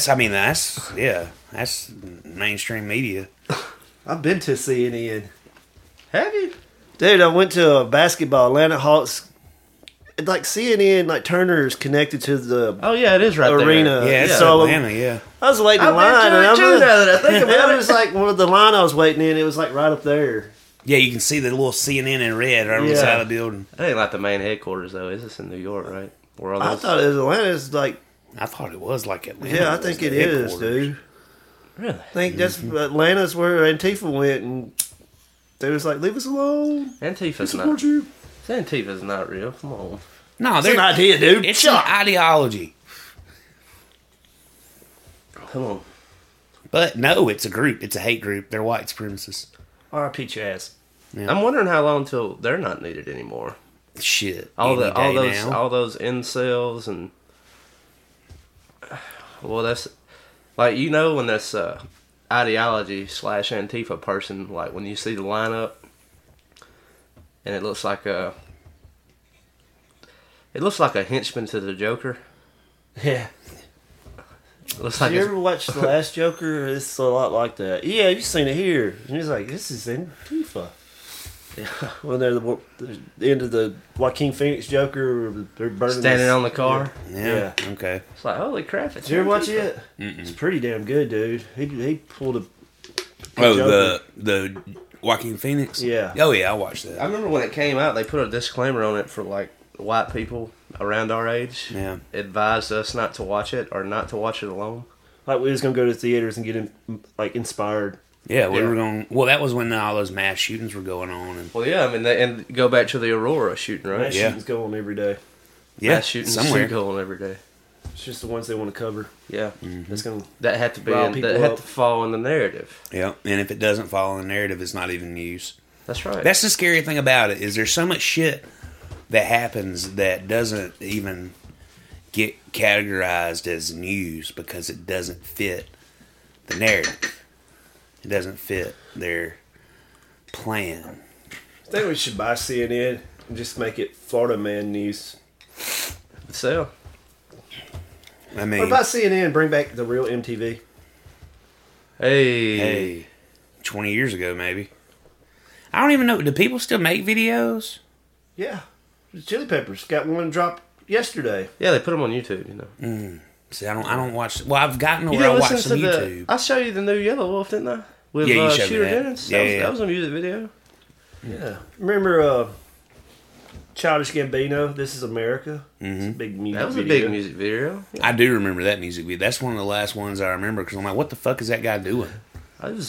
that's mainstream media. I've been to CNN. Have you? Dude, I went to a basketball, Atlanta Hawks. CNN, Turner is connected to the Oh yeah, it is right arena. there. Yeah, it's So, Atlanta, yeah. I was waiting in I've been line. to and it I'm too, now that I think about it was one of the line I was waiting in. It was right up there. Yeah, you can see the little CNN in red right on the Yeah. side of the building. That ain't like the main headquarters though. Is this in New York, right? Where all I those- thought it was Atlanta. It's I thought it was like Atlanta. yeah, I was think the it is, headquarters. dude. Really? I think that's Atlanta's where Antifa went, and they was like, "Leave us alone. Antifa's We not. support you." Antifa's not real. Come on. No, It's an idea, dude. It's Shut an up. ideology. Come on. But no, it's a group. It's a hate group. They're white supremacists. R.I.P. Chaz. Yeah. I'm wondering how long until they're not needed anymore. Shit. All Any day those now. all those incels and well, that's like when that's ideology / Antifa person, like when you see the lineup and it looks like a henchman to the Joker. Yeah. It looks Did like you it's- ever watch The Last Joker? It's a lot like that. Yeah, you've seen it here. And he's like, this is Antifa. Yeah. When they're the end of the Joaquin Phoenix Joker, they're burning standing this- on the car. Yeah. Okay. It's like, holy crap! It's Did you ever watch Antifa. it? It's pretty damn good, dude. He pulled a Oh, Joker. the Joaquin Phoenix. Yeah. Oh yeah, I watched I that. remember when it came out, they put a disclaimer on it for like white people around our age. Yeah. Advised us not to watch it or not to watch it alone. Like we was gonna go to theaters and get him like inspired. Yeah, we Yeah. were going. Well, that was when all those mass shootings were going on, and Well, yeah, I mean, and go back to the Aurora shooting, right? Mass Yeah. shootings go on every day. yeah, Mass shootings somewhere. do go on every day. It's just the ones they want to cover. Yeah, That's gonna. that had to be Rile in, people that had up. to fall in the narrative. Yeah, and if it doesn't follow the narrative, it's not even news. That's right. That's the scary thing about it is there's so much shit that happens that doesn't even get categorized as news because it doesn't fit the narrative. It doesn't fit their plan. I think we should buy CNN and just make it Florida Man news. So, I Or mean, buy CNN and bring back the real MTV. hey, 20 years ago maybe. I don't even know. Do people still make videos? Yeah, the Chili Peppers got one dropped yesterday. yeah, they put them on YouTube. You know, See, I don't watch. Well, I've gotten to you where I didn't watch listen some to YouTube. I showed you the new Yellow Wolf, didn't I? With Yeah, you showed me Shooter that. Dennis. Yeah, yeah. That was a music video. Yeah, remember Childish Gambino? This is America. It's a big music. That was a video. big music video. I do remember that music video. That's one of the last ones I remember because I'm like, what the fuck is that guy doing? I was.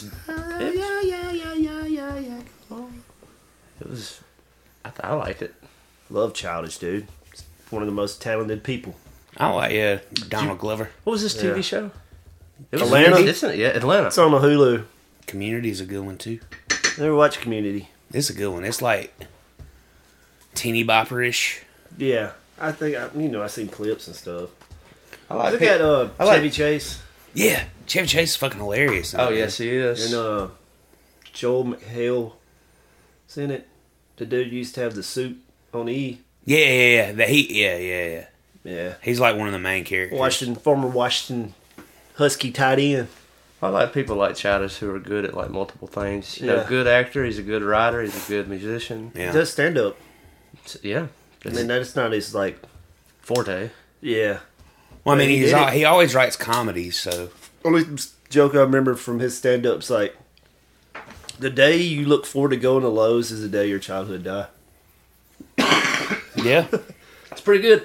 It was. I liked it. Love Childish, dude. It's one of the most talented people. Oh, yeah, Donald Glover. What was this TV Yeah. show? It was Atlanta? isn't it? Yeah, Atlanta. It's on the Hulu. Community's a good one too. Never watched Community. It's a good one. It's like teeny bopper-ish. Yeah, I think I seen clips and stuff. I like Look it. at I like- Chevy Chase Yeah, Chevy Chase is fucking hilarious. Oh yes, he is. and Joel McHale. Seen it? The dude used to have the suit on E. Yeah. Yeah. Yeah, He's like one of the main characters. former Washington Husky tight end. I like people like Childish who are good at like multiple things. You know, Yeah. good actor. He's a good writer. He's a good musician. Yeah. He does stand up. Yeah. I mean, that's not his like. Forte. Yeah. Well, I mean, he did it. he always writes comedies, so Only joke I remember from his stand up's like, the day you look forward to going to Lowe's is the day your childhood died. yeah. That's pretty good.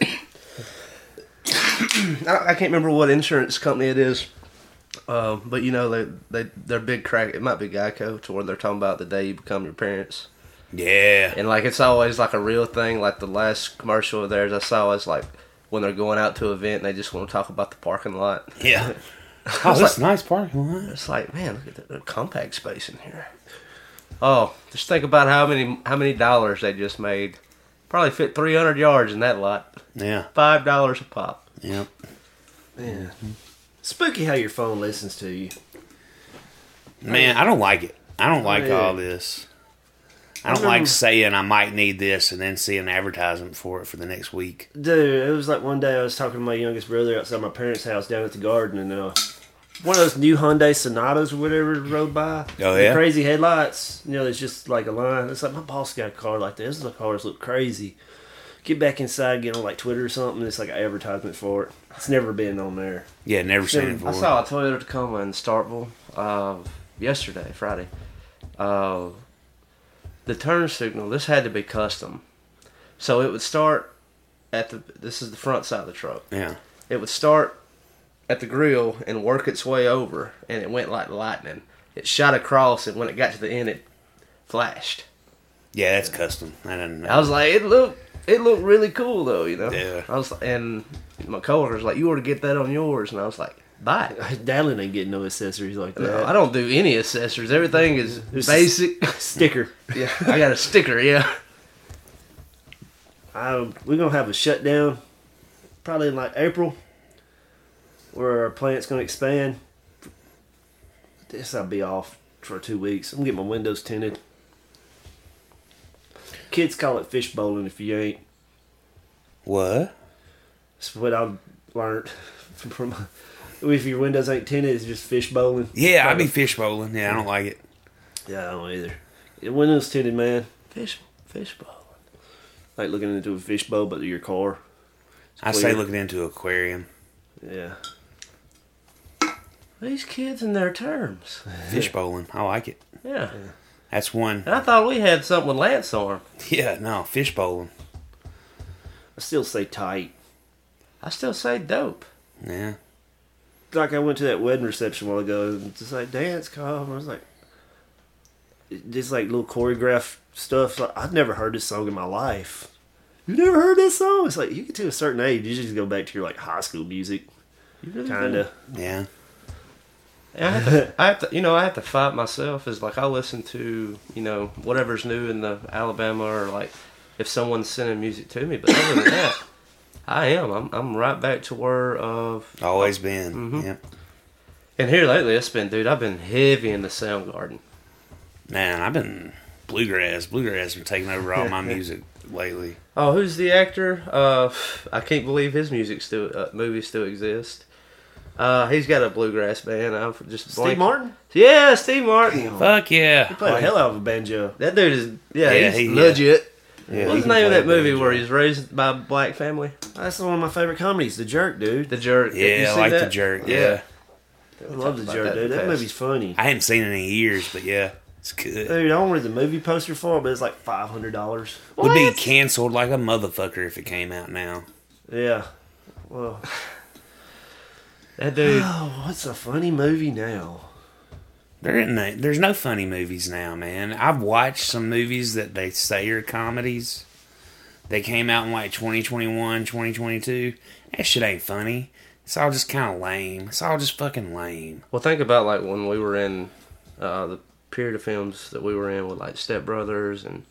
I can't remember what insurance company it is, but you know they're big crack. It might be Geico, to where they're talking about the day you become your parents, Yeah. and like it's always like a real thing. Like the last commercial of theirs I saw is like when they're going out to an event and they just want to talk about the parking lot. Yeah. Oh, that's a nice parking lot. It's like, man, look at the compact space in here. Oh, just think about how many dollars they just made. Probably fit 300 yards in that lot. Yeah. $5 a pop. Yeah. Yeah. Spooky how your phone listens to you. Man, I don't like it. I don't like yeah. all this. I don't remember- like saying I might need this and then see an advertisement for it for the next week. Dude, it was like one day I was talking to my youngest brother outside my parents' house down at the garden, and one of those new Hyundai Sonatas or whatever rode by. Oh, The yeah? crazy headlights. You know, it's just like a line. It's like, my boss got a car like this. The cars look crazy. Get back inside, get on like Twitter or something. It's like an advertisement for it. It's never been on there. Yeah, never seen it before. I saw a Toyota Tacoma in Starkville yesterday, Friday. The turn signal, this had to be custom. So it would start this is the front side of the truck. Yeah. It would start at the grill and work its way over, and it went like lightning. It shot across, and when it got to the end, it flashed. Yeah, that's custom. I didn't know. I was like, it looked really cool though, you know. Yeah. I was, and my coworker's like, you ought to get that on yours, and I was like, buy it. Dallin ain't getting no accessories like that. No, I don't do any accessories. Everything is basic. Sticker. Yeah, I got a sticker. Yeah. We're gonna have a shutdown, probably in like April, where our plant's gonna expand. I'll be off for 2 weeks. I'm gonna get my windows tinted. Kids call it fish bowling if you ain't. What? That's what I've learned from. If your windows ain't tinted, it's just fish bowling. Yeah, I be fish bowling. Yeah, I don't like it. Yeah, I don't either. The windows tinted, man. Fish bowling. Like looking into a fish bowl, but your car. I say looking into an aquarium. Yeah. These kids and their terms. Fish bowling. I like it. Yeah. That's one. And I thought we had something with Lance on. Yeah, no, fish bowling. I still say tight. I still say dope. Yeah. Like I went to that wedding reception a while ago, and just like dance call. I was like, just like little choreographed stuff. Like, I've never heard this song in my life. You never heard this song? It's like you get to a certain age, you just go back to your like high school music, kinda. Yeah. And I have to fight myself. Is like I listen to whatever's new in the Alabama, or like if someone's sending music to me. But other than that, I'm right back to where always been. Mm-hmm. Yeah. And here lately, I've been heavy in the Soundgarden. Man, I've been bluegrass. Bluegrass been taking over all my music lately. Oh, who's the actor? I can't believe his movies still exist. He's got a bluegrass band. I'm just Steve Martin? Yeah, Steve Martin. Fuck yeah. He played the hell out of a banjo. That dude is he's he- legit. Yeah, What's he the can name of play that movie banjo. where he's raised by a black family? That's one of my favorite comedies, The Jerk, dude. The Jerk. You Yeah, I see like that? The Jerk. Yeah. I love The about Jerk, that dude. That fast. movie's funny. I hadn't seen it in years, but yeah, it's good. Dude, I wanted the movie poster for it, but it's like $500. Would be canceled like a motherfucker if it came out now. Yeah. Well, That dude. oh, what's a funny movie now? There's no funny movies now, man. I've watched some movies that they say are comedies. They came out in like 2021, 2022. That shit ain't funny. It's all just kind of lame. It's all just fucking lame. Well, think about like when we were in the period of films that we were in with like Step Brothers and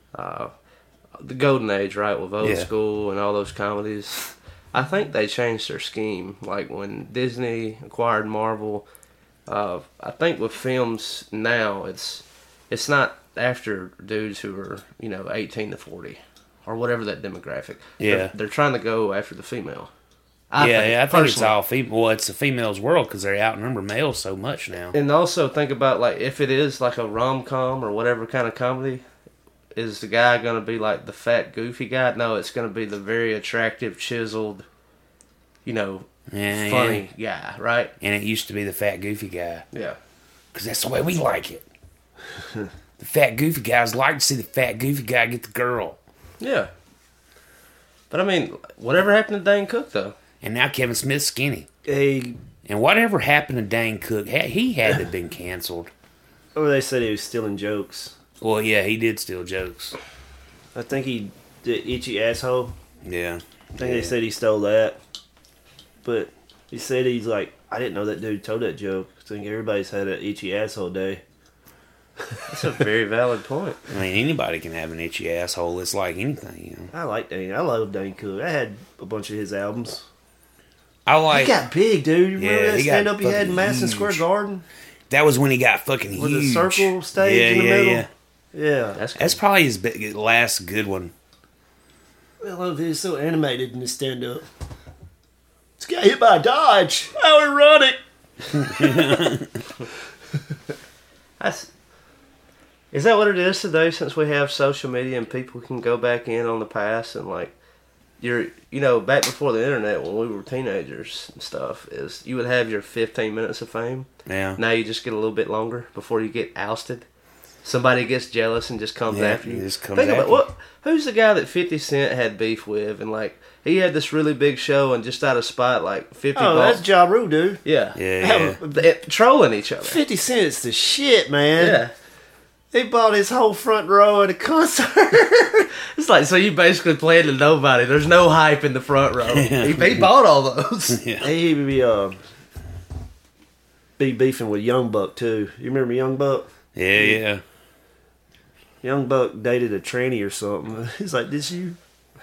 the Golden Age, right, with Old Yeah. School and all those comedies. I think they changed their scheme. Like when Disney acquired Marvel, I think with films now it's not after dudes who are 18 to 40 or whatever that demographic. Yeah. They're trying to go after the female. I think it's personally. all female. Well, it's a female's world because they outnumber males so much now. And also think about like if it is like a rom-com or whatever kind of comedy, is the guy going to be like the fat goofy guy? No, it's going to be the very attractive, chiseled, funny guy, right? And it used to be the fat goofy guy Yeah. because that's the way we like it. The fat goofy guys like to see the fat goofy guy get the girl. Yeah. But I mean, whatever happened to Dane Cook though? And now Kevin Smith's skinny. Hey, And whatever happened to Dane Cook, he had to have been canceled. or they said he was stealing jokes. Well, yeah, he did steal jokes. I think he did Itchy Asshole. Yeah. I think they said he stole that. But he said he's like, I didn't know that dude told that joke. I think everybody's had an itchy asshole day. That's a very valid point. I mean, anybody can have an itchy asshole. It's like anything, I like Dane. I love Dane Cook. I had a bunch of his albums. I like... He got big, dude. You remember Yeah, that he got stand-up he had in fucking Madison huge. Square Garden? That was when he got fucking With the huge. circle stage in the middle? Yeah. Yeah. That's Probably his last good one. I love he was so animated in his stand-up. This guy hit by a Dodge. How ironic. Is that what it is today? Since we have social media and people can go back in on the past and like, back before the internet when we were teenagers and stuff, is you would have your 15 minutes of fame. Yeah. Now you just get a little bit longer before you get ousted. Somebody gets jealous and just comes Yeah, after you. he just comes Think about after you. what? Who's the guy that 50 Cent had beef with, and like he had this really big show, and just out of spite, like 50. Oh, bucks. that's Ja Rule, dude. Yeah, Yeah. trolling each other. 50 Cent's the shit, man. Yeah, He bought his whole front row at a concert. it's like so you basically playing to nobody. There's no hype in the front row. He bought all those. Yeah. He be beefing with Young Buck too. You remember Young Buck? Yeah. Young Buck dated a tranny or something. He's like, "This you?"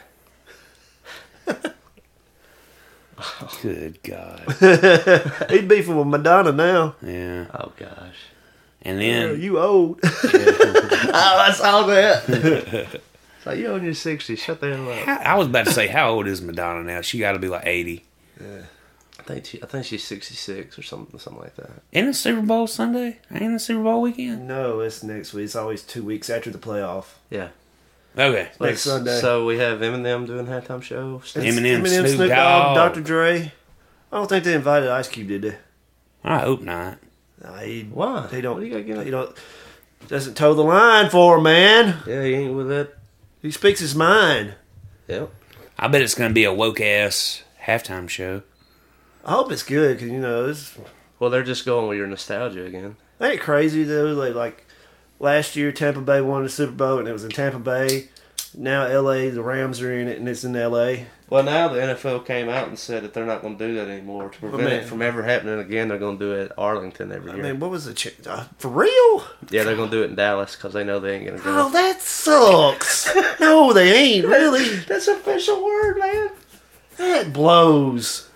Good God. He's beefing with Madonna now. Yeah. Oh gosh. And Yeah, then you old. Oh, I saw that. It's like you're on your 60s. Shut the hell up. I was about to say, how old is Madonna now? She got to be like 80. I think she's 66 or something like that. Ain't it Super Bowl Sunday? Ain't it Super Bowl weekend? No, it's next week. It's always 2 weeks after the playoff. Yeah. Okay. Next Sunday. So we have Eminem doing halftime show. It's Eminem, Snoop Dogg. Dr. Dre. I don't think they invited Ice Cube, did they? I hope not. Nah, Why? They don't. What do you got against- He don't. Doesn't toe the line for him, man. Yeah, he ain't with it. He speaks his mind. Yep. I bet it's going to be a woke ass halftime show. I hope it's good because it's Well, they're just going with your nostalgia again. ain't it crazy though. Like last year, Tampa Bay won the Super Bowl and it was in Tampa Bay. Now L.A. the Rams are in it and it's in L.A. Well, now the NFL came out and said that they're not going to do that anymore. To prevent it from ever happening again, they're going to do it at Arlington every year. I mean, what was the for real? Yeah, they're going to do it in Dallas because they know they ain't going to go. Oh, that sucks. No, they ain't really. That's official word, man. That blows.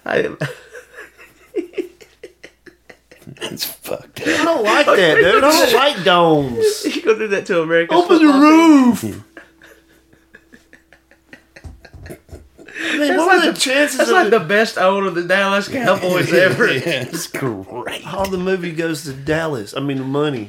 It's fucked I up. don't like that, dude. I don't like domes. You going to do that to American Open the roof. I mean, what are the chances That's of like the best owner of the Dallas Cowboys ever. Yeah, it's great. all the movie goes to Dallas? I mean, the money.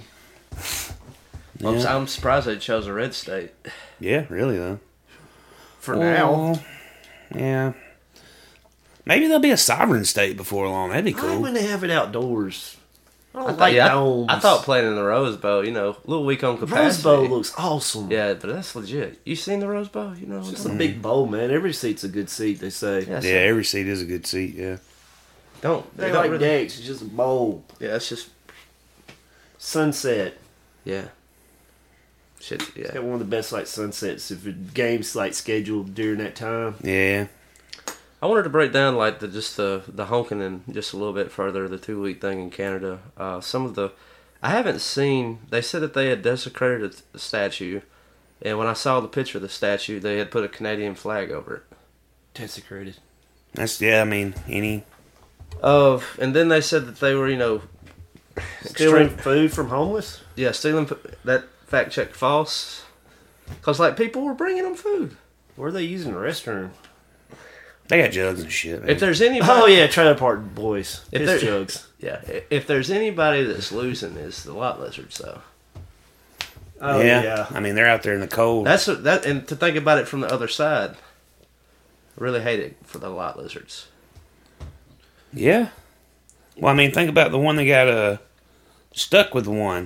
I'm surprised they chose a red state. Yeah, really, though. For now. Well, yeah. Maybe there'll be a sovereign state before long. That'd be Why cool. wouldn't they have it outdoors? I don't like domes. I thought playing in the Rose Bowl, a little weak on capacity. Rose Bowl looks awesome. Yeah, but that's legit. You seen the Rose Bowl? It's a big bowl, man. Every seat's a good seat, they say. Yeah, Yeah, every seat is a good seat, yeah. They don't like really- decks. It's just a bowl. Yeah, it's just Sunset. yeah. Shit, yeah. Got one of the best sunsets if the game's scheduled during that time. Yeah. I wanted to break down the honking and just a little bit further the 2-week thing in Canada. I haven't seen. They said that they had desecrated a statue, and when I saw the picture of the statue, they had put a Canadian flag over it. Desecrated. Any. And then they said that they were Stealing food from homeless? stealing. That fact check false, because people were bringing them food. Where are they using the restroom? They got jugs and shit. Man. If there's anybody, Oh, yeah, trailer park boys. If Piss they're- jugs. yeah. If there's anybody that's losing, it's the lot lizards. So Oh, yeah. They're out there in the cold. and to think about it from the other side, I really hate it for the lot lizards. Yeah. Well, think about the one that got stuck with the one.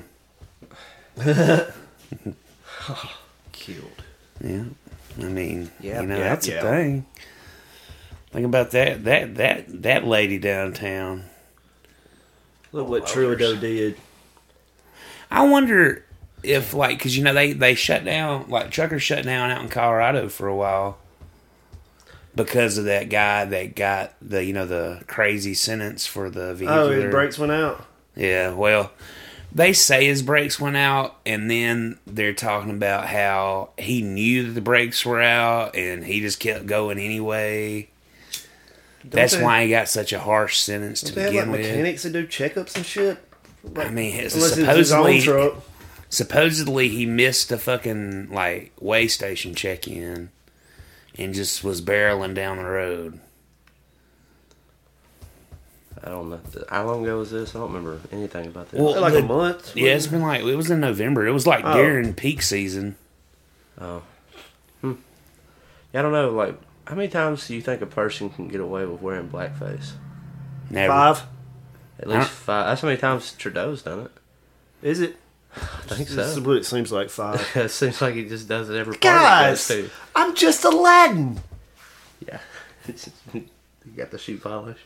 Killed. Yeah. Yep, that's yep. the thing. Think about that lady downtown. Look what Trudeau did. I wonder if, because, they shut down, truckers shut down out in Colorado for a while because of that guy that got the crazy sentence for the vehicular. Oh, his brakes went out? Yeah, well, they say his brakes went out, and then they're talking about how he knew that the brakes were out, and he just kept going anyway. That's why he got such a harsh sentence to They have begin with. mechanics that do checkups and shit? It's Unless it's his own supposedly truck. supposedly he missed a fucking way station check-in and just was barreling down the road. I don't know. How long ago was this? I don't remember anything about that. Well, Like a month? Yeah, it's been it was in November. It was during peak season. Yeah, I don't know. How many times do you think a person can get away with wearing blackface? Never. 5? At least 5. That's how many times Trudeau's done it. Is it? I think This is so. what it seems like, 5. It seems like he just does it every party Guys, he goes I'm just Aladdin. to. Yeah. You got the shoe polish.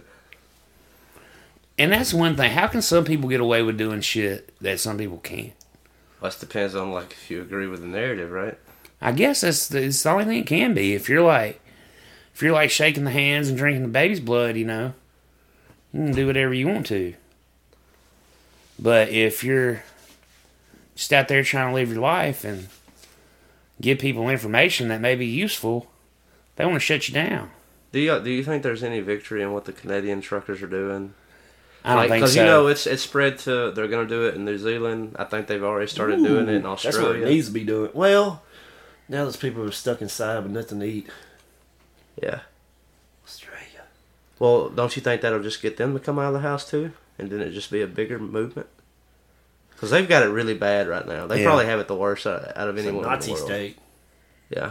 And that's one thing. How can some people get away with doing shit that some people can't? Well, it depends on like if you agree with the narrative, right? I guess it's the only thing it can be. If you're like shaking the hands and drinking the baby's blood, you know, you can do whatever you want to. But if you're just out there trying to live your life and give people information that may be useful, they want to shut you down. Do you think there's any victory in what the Canadian truckers are doing? I don't think so. Because you know it's spread to. They're going to do it in New Zealand. I think they've already started doing it in That's Australia. what it needs to be doing. Well, now those people are stuck inside with nothing to eat. Yeah. Australia. Well, don't you think that'll just get them to come out of the house too, and then it just be a bigger movement? Because they've got it really bad right now. They probably have it the worst out of It's a anyone Nazi in the world. state. Yeah.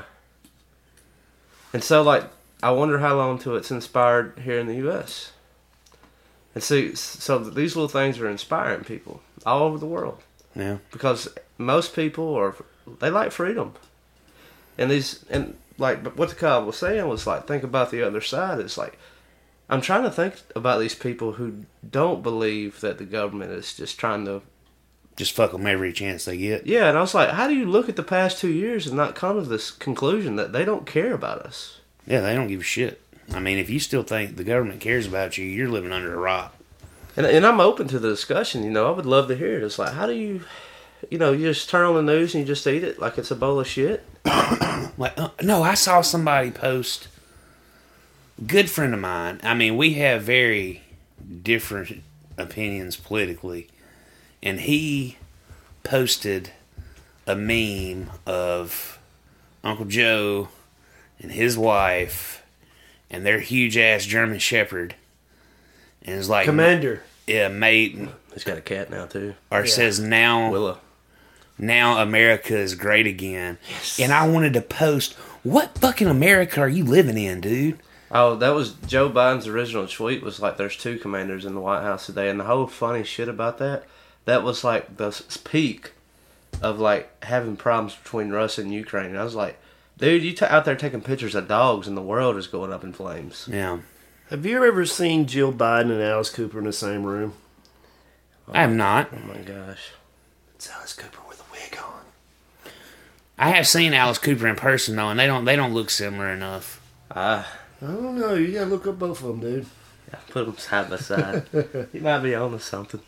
And so, like, I wonder how long till it's inspired here in the U.S. And see, so these little things are inspiring people all over the world. Yeah. Because most people they like freedom. And but what the cop was saying was like, think about the other side. It's like, I'm trying to think about these people who don't believe that the government is just trying to. Just fuck them every chance they get. Yeah, and I was like, how do you look at the past 2 years and not come to this conclusion that they don't care about us? Yeah, they don't give a shit. I mean, if you still think the government cares about you, you're living under a rock. And I'm open to the discussion. You know, I would love to hear it. It's like, how do you, you just turn on the news and you just eat it like it's a bowl of shit? Like, no, I saw somebody post. Good friend of mine. I mean, we have very different opinions politically, and he posted a meme of Uncle Joe and his wife and their huge ass German Shepherd, and it's like Commander. Yeah, mate. He's got a cat now too. Or says now. Willow. Now America is great again. Yes. And I wanted to post, what fucking America are you living in, dude? Oh, that was Joe Biden's original tweet was like, there's 2 commanders in the White House today. And the whole funny shit about that was like the peak of like having problems between Russia and Ukraine. And I was like, dude, you out there taking pictures of dogs and the world is going up in flames. Yeah. Have you ever seen Jill Biden and Alice Cooper in the same room? I have not. Oh my gosh. It's Alice Cooper with a wig on. I have seen Alice Cooper in person though, and they don't look similar enough. I don't know. You gotta look up both of them, dude. Yeah, put them side by side. You might be on to something.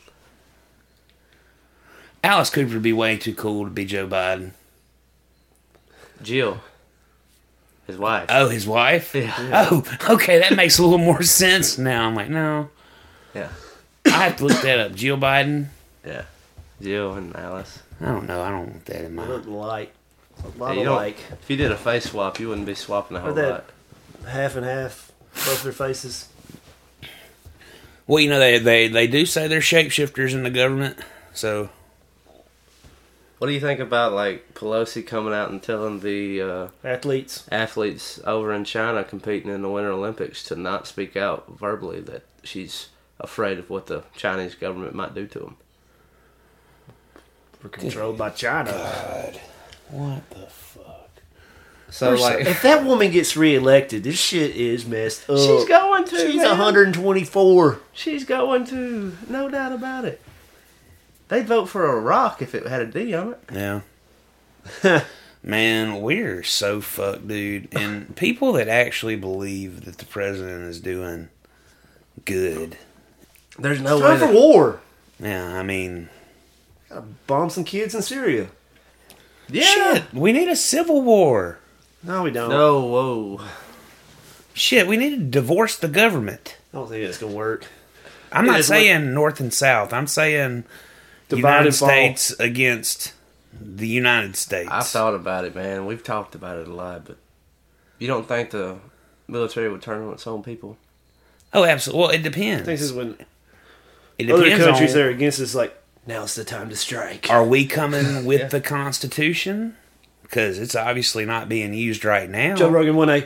Alice Cooper would be way too cool to be Joe Biden. Jill. His wife. Oh, his wife? Yeah. Oh, okay, that makes a little more sense now. I'm like, no. Yeah. I have to look that up. Jill Biden? Yeah. Jill and Alice. I don't know. I don't want that in They my... look alike. A lot Yeah, you don't- alike. If you did a face swap, you wouldn't be swapping a whole that- lot. Half and half. Both their faces. Well, you know, they do say they're shapeshifters in the government, so... What do you think about like Pelosi coming out and telling the Athletes. athletes over in China competing in the Winter Olympics to not speak out verbally that she's afraid of what the Chinese government might do to them? We're controlled by China. God. What the fuck? So like, If that woman gets reelected, this shit is messed up. she's going to. She's man. 124. She's going to. No doubt about it. They'd vote for a rock if it had a D on it. Yeah. Man, we're so fucked, dude. And people that actually believe that the president is doing good. There's no Time for war. Yeah, I mean... Bomb some kids in Syria. Yeah. Shit, we need a civil war. No, we don't. No, whoa. Shit, we need to divorce the government. I don't think it's going to work. I'm It not is saying North and South. I'm saying Divide United and fall. States against the United States. I've thought about it, man. We've talked about it a lot, but you don't think the military would turn on its own people? Oh, absolutely. Well, it depends. I think this is when It other depends countries on, that are against us like, now's the time to strike. are we coming with the Constitution? Because it's obviously not being used right now. Joe Rogan 1A.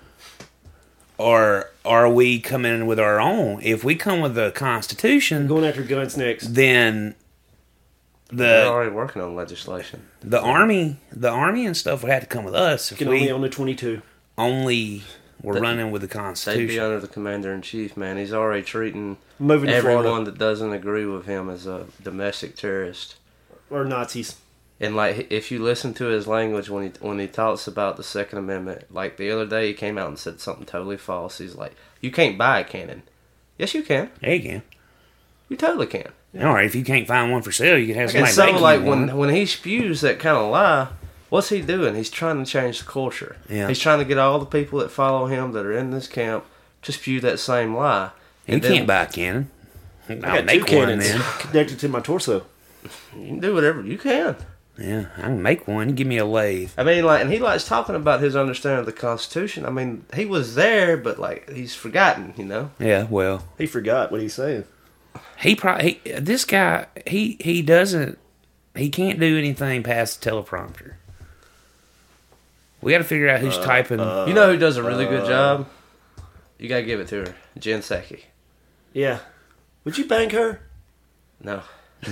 Or are we coming with our own? If we come with the Constitution, Going after guns next. then They're The already working on legislation. army and stuff would have to come with us if Can we only on the 22. only were running with the They'd be Constitution. under the commander-in-chief, man. He's already treating Moving to everyone Florida. that doesn't agree with him as a domestic terrorist. Or Nazis. And like, if you listen to his language when he talks about the Second Amendment, like the other day he came out and said something totally false. He's like, "You can't buy a cannon." Yes, you can. There you can. You totally can. All right, if you can't find one for sale, you can have And somebody so, make you like, one. when he spews that kind of lie, what's he doing? He's trying to change the culture. Yeah. He's trying to get all the people that follow him that are in this camp to spew that same lie. You And then can't buy a cannon. I I'll got 2 make one cannons then. connected to my torso. You can do whatever you can. Yeah, I can make one. Give me a lathe. I mean, like, and he likes talking about his understanding of the Constitution. I mean, he was there, but like, he's forgotten. You know. Yeah, well, He forgot what he's saying. this guy he doesn't he can't do anything past the teleprompter. We got to figure out who's typing. You know who does a really good job? You gotta give it to her, Jen Psaki. Yeah. Would you bang her? No.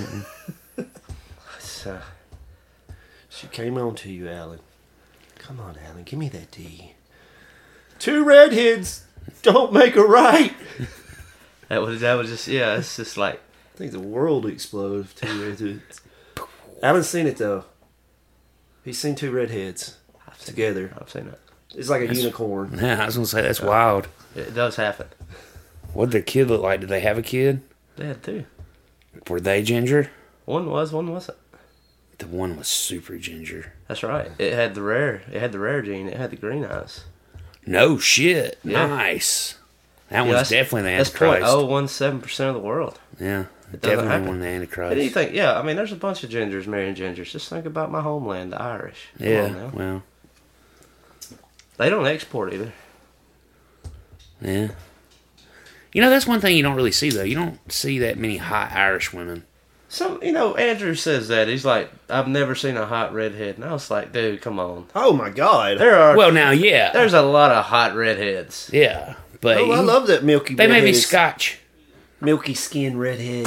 It's, She came on to you, Alan. Come on, Alan. Give me that D. 2 redheads don't make a right. that was just it's just like I think the world would explode if 2 redheads. Alan's seen it, though. He's seen 2 redheads together. I've seen it. It's like a unicorn. Yeah, I was gonna say that's wild. It does happen. What did their kid look like? Did they have a kid? They had 2. Were they ginger? One wasn't. The one was super ginger. That's right. It had the rare gene. It had the green eyes. No shit. Yeah. Nice. That Yeah, one's definitely the That's Antichrist. 0.017% of the world. Yeah, It doesn't definitely happen. one of the And you Antichrist. think, yeah, I mean, there's a bunch of gingers marrying gingers. Just think about my homeland, the Irish. Come on Yeah, now. well, They don't export either. yeah. You know, that's one thing you don't really see, though. You don't see that many hot Irish women. Andrew says that. He's like, I've never seen a hot redhead. And I was like, dude, come on. Oh, my God. Well, now, yeah. There's a lot of hot redheads. Yeah, but Oh, I love that milky they may be redheaded- Scotch. milky skin redhead.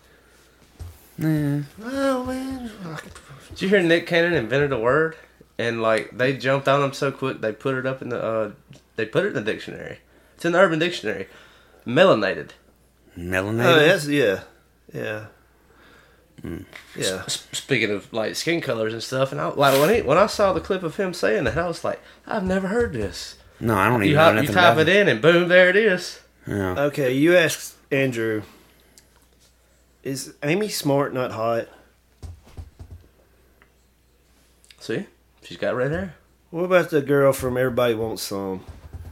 Yeah. Oh, man. Did you hear Nick Cannon invented a word? And like they jumped on him so quick they put it up in the dictionary. It's in the Urban Dictionary. Melanated. Melanated. Oh, that's, yeah. Yeah. Yeah. Speaking of like skin colors and stuff, and I when I saw the clip of him saying that, I was like, I've never heard this. No, I don't even You, know hop, nothing you type about it in and boom, there it is. Yeah. Okay, you asked Andrew, is Amy Smart not hot? See, she's got red hair. What about the girl from Everybody Wants Some?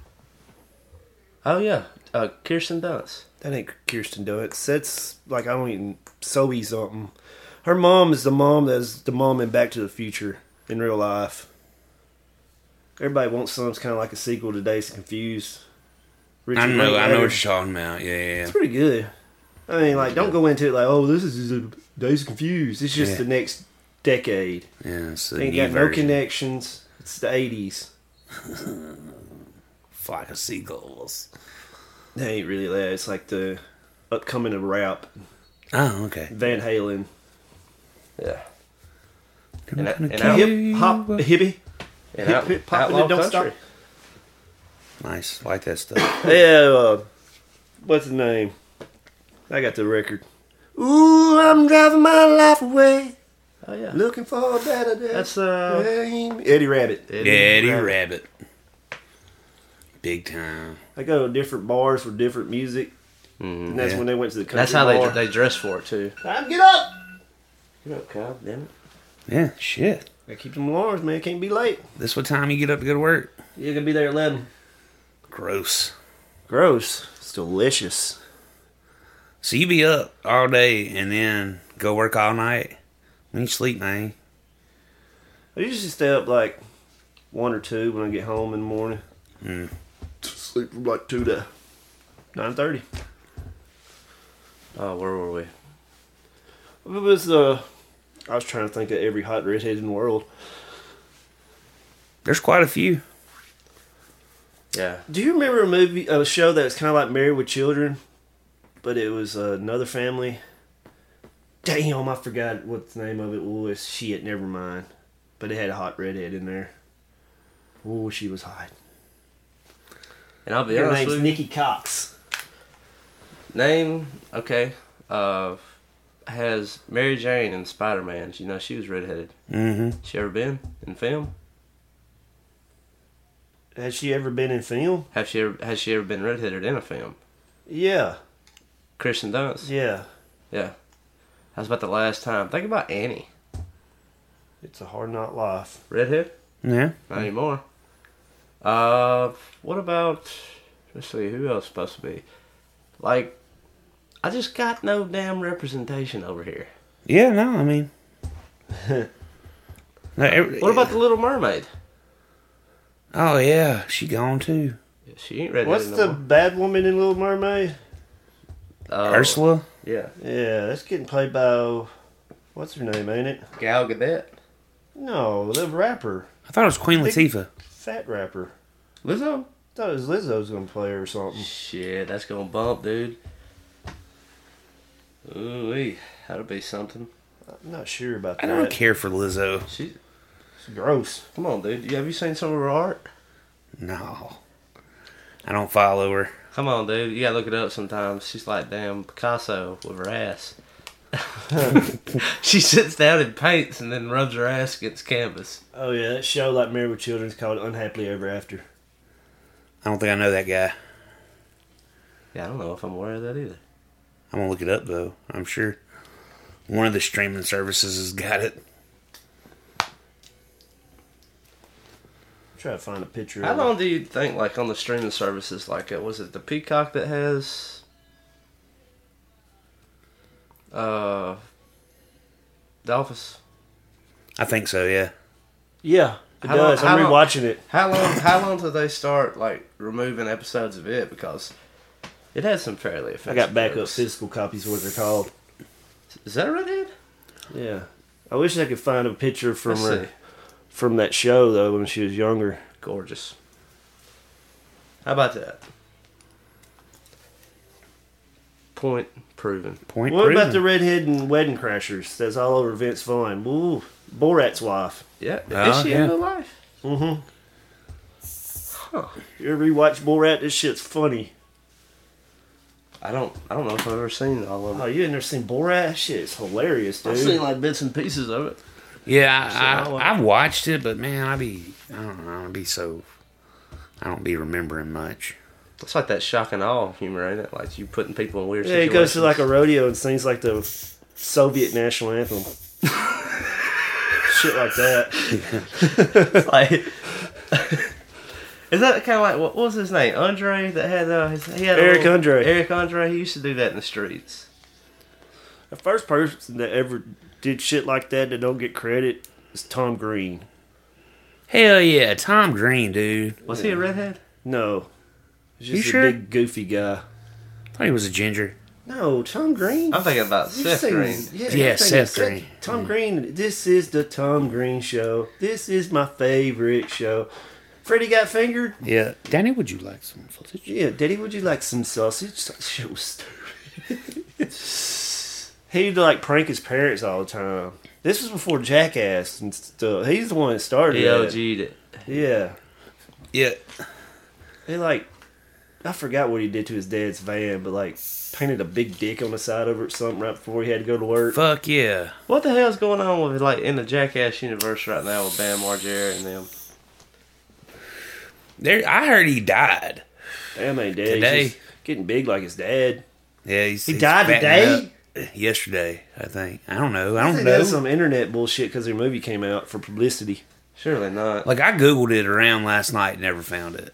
Oh yeah, Kirsten Dunst. That ain't Kirsten Dunst. That's like, I don't even, Zoe something. Her mom is the mom that's the mom in Back to the Future in real life. Everybody Wants Some's kind of like a sequel to Dazed and Confused. I know what Linklater. you're talking about. Yeah, yeah. It's pretty good. I mean, like, don't go into it like, oh, this is a Dazed and Confused. It's just Yeah. the next decade. Yeah, it's the Ain't new got no version. connections. It's the 80s. Flock of seagulls. That ain't really that. It's like the upcoming of rap. Oh, okay. Van Halen. Yeah. Can I and kill out- Hip you? hop, hippie. And Hip, hip, hop, and outlaw it don't country. Nice. Like that stuff. Yeah, what's the name? I got the record. Ooh, I'm driving my life away, Oh yeah. looking for a better day. That's Eddie Rabbit. Eddie Rabbit. Big time. I go to different bars for different music, Mhm. and that's Yeah. when they went to the country That's how bar. they dress for it too. Time to get up. Get up, Kyle. Damn it. Yeah, shit. Gotta keep them alarms, man. Can't be late. This what time you get up to go to work? You're gonna be there at 11. Gross. Gross. It's delicious. So you be up all day and then go work all night? When you sleep, man. I usually stay up like 1 or 2 when I get home in the morning. Mm. Sleep from like 2 to 9:30. Oh, where were we? It was I was trying to think of every hot redhead in the world. There's quite a few. Yeah. Do you remember a show that was kind of like Married with Children, but it was another family? Damn, I forgot what the name of it was. Shit, never mind. But it had a hot redhead in there. Oh, she was hot. And I'll be Her honest name's with you. Nikki Cox. Name, okay. Has Mary Jane in Spider-Man. You know, she was redheaded. Mm-hmm. She ever been in film? Has she ever been in film? Has she ever been redheaded in a film? Yeah. Kristen Dunst? Yeah. Yeah. That's about the last time. Think about Annie. It's a hard knock life. Redhead? Yeah. Not anymore. What about, let's see, who else supposed to be? Like, I just got no damn representation over here. Yeah, no, I mean. What about the Little Mermaid? Oh, yeah, she gone too. She ain't redheaded What's no the more. bad woman in Little Mermaid? Ursula? Yeah. Yeah, that's getting played by, what's her name, ain't it? Gal Gadot. No, the rapper. I thought it was Queen Big- Latifah. Fat rapper. Lizzo? I thought it was Lizzo's gonna play her or something. Shit, that's gonna bump, dude. Ooh-wee. That'll be something. I'm not sure about I that. don't care for Lizzo. She, It's gross. come on, dude. Have you seen some of her art? No. I don't follow her. Come on, dude. You gotta look it up sometimes. She's like damn Picasso with her ass. She sits down and paints and then rubs her ass against canvas. Oh yeah, that show like Married with Children is called Unhappily Ever After. I don't think I know that guy. Yeah, I don't know if I'm aware of that either. I'm going to look it up, though. I'm sure one of the streaming services has got it. Try to find a picture. How of long do you think, like, on the streaming services, like, was it the Peacock that has, The Office? I think so, yeah. Yeah, it How long- does. how I'm long- rewatching it. How long did they start, like, removing episodes of it? Because it had some fairly I effective got backup jokes. physical copies, what they're called. Is that a redhead? Yeah, I wish I could find a picture from Let's her see. from that show though when she was younger. Gorgeous. How about that? Point proven. Point What about proven. the redhead and Wedding Crashers? That's all over Vince Vaughn. Ooh, Borat's wife. Yeah. Oh, Is she yeah. in real life? Mm-hmm. Huh. You ever rewatch Borat? This shit's funny. I don't know if I've ever seen all of Oh, it. you ain't never seen Borat? That shit's hilarious, dude. I've seen like bits and pieces of it. Yeah, So, I've watched it, but man, I don't know, I don't be remembering much. It's like that shock and awe humor, ain't it? Like you putting people in weird Yeah, he situations. goes to like a rodeo and sings like the Soviet national anthem. Shit like that. like. Is that kind of like what was his name? Andre that had he had a Eric little- Andre. Eric Andre. He used to do that in the streets. The first person that ever did shit like that don't get credit is Tom Green. Hell yeah, Tom Green, dude. Was he a redhead? No. He's You just a sure? big goofy guy. I thought he was a ginger. No, Tom Green. I'm thinking about You're Seth saying- Green. Yeah, Yeah, you're thinking Seth Green. Tom Green. This is the Tom Green show. This is my favorite show. Freddie got fingered. Yeah. Danny, would you like some sausage? Yeah, Daddy, would you like some sausage? That shit was stupid. He'd like prank his parents all the time. This was before Jackass and stuff. He's the one that started He it. OG'd it. Yeah. Yeah. He like, I forgot what he did to his dad's van, but like painted a big dick on the side of it or something right before he had to go to work. Fuck yeah. What the hell's going on with like in the Jackass universe right now with Bam Margera and them? I heard he died. Damn, ain't dead. Today. He's just getting big like his dad. Yeah, He he's died fattening today? up. Yesterday, I think. I don't know. I I don't think know. that's some internet bullshit because their movie came out for publicity. Surely not. Like I googled it around last night, never found it.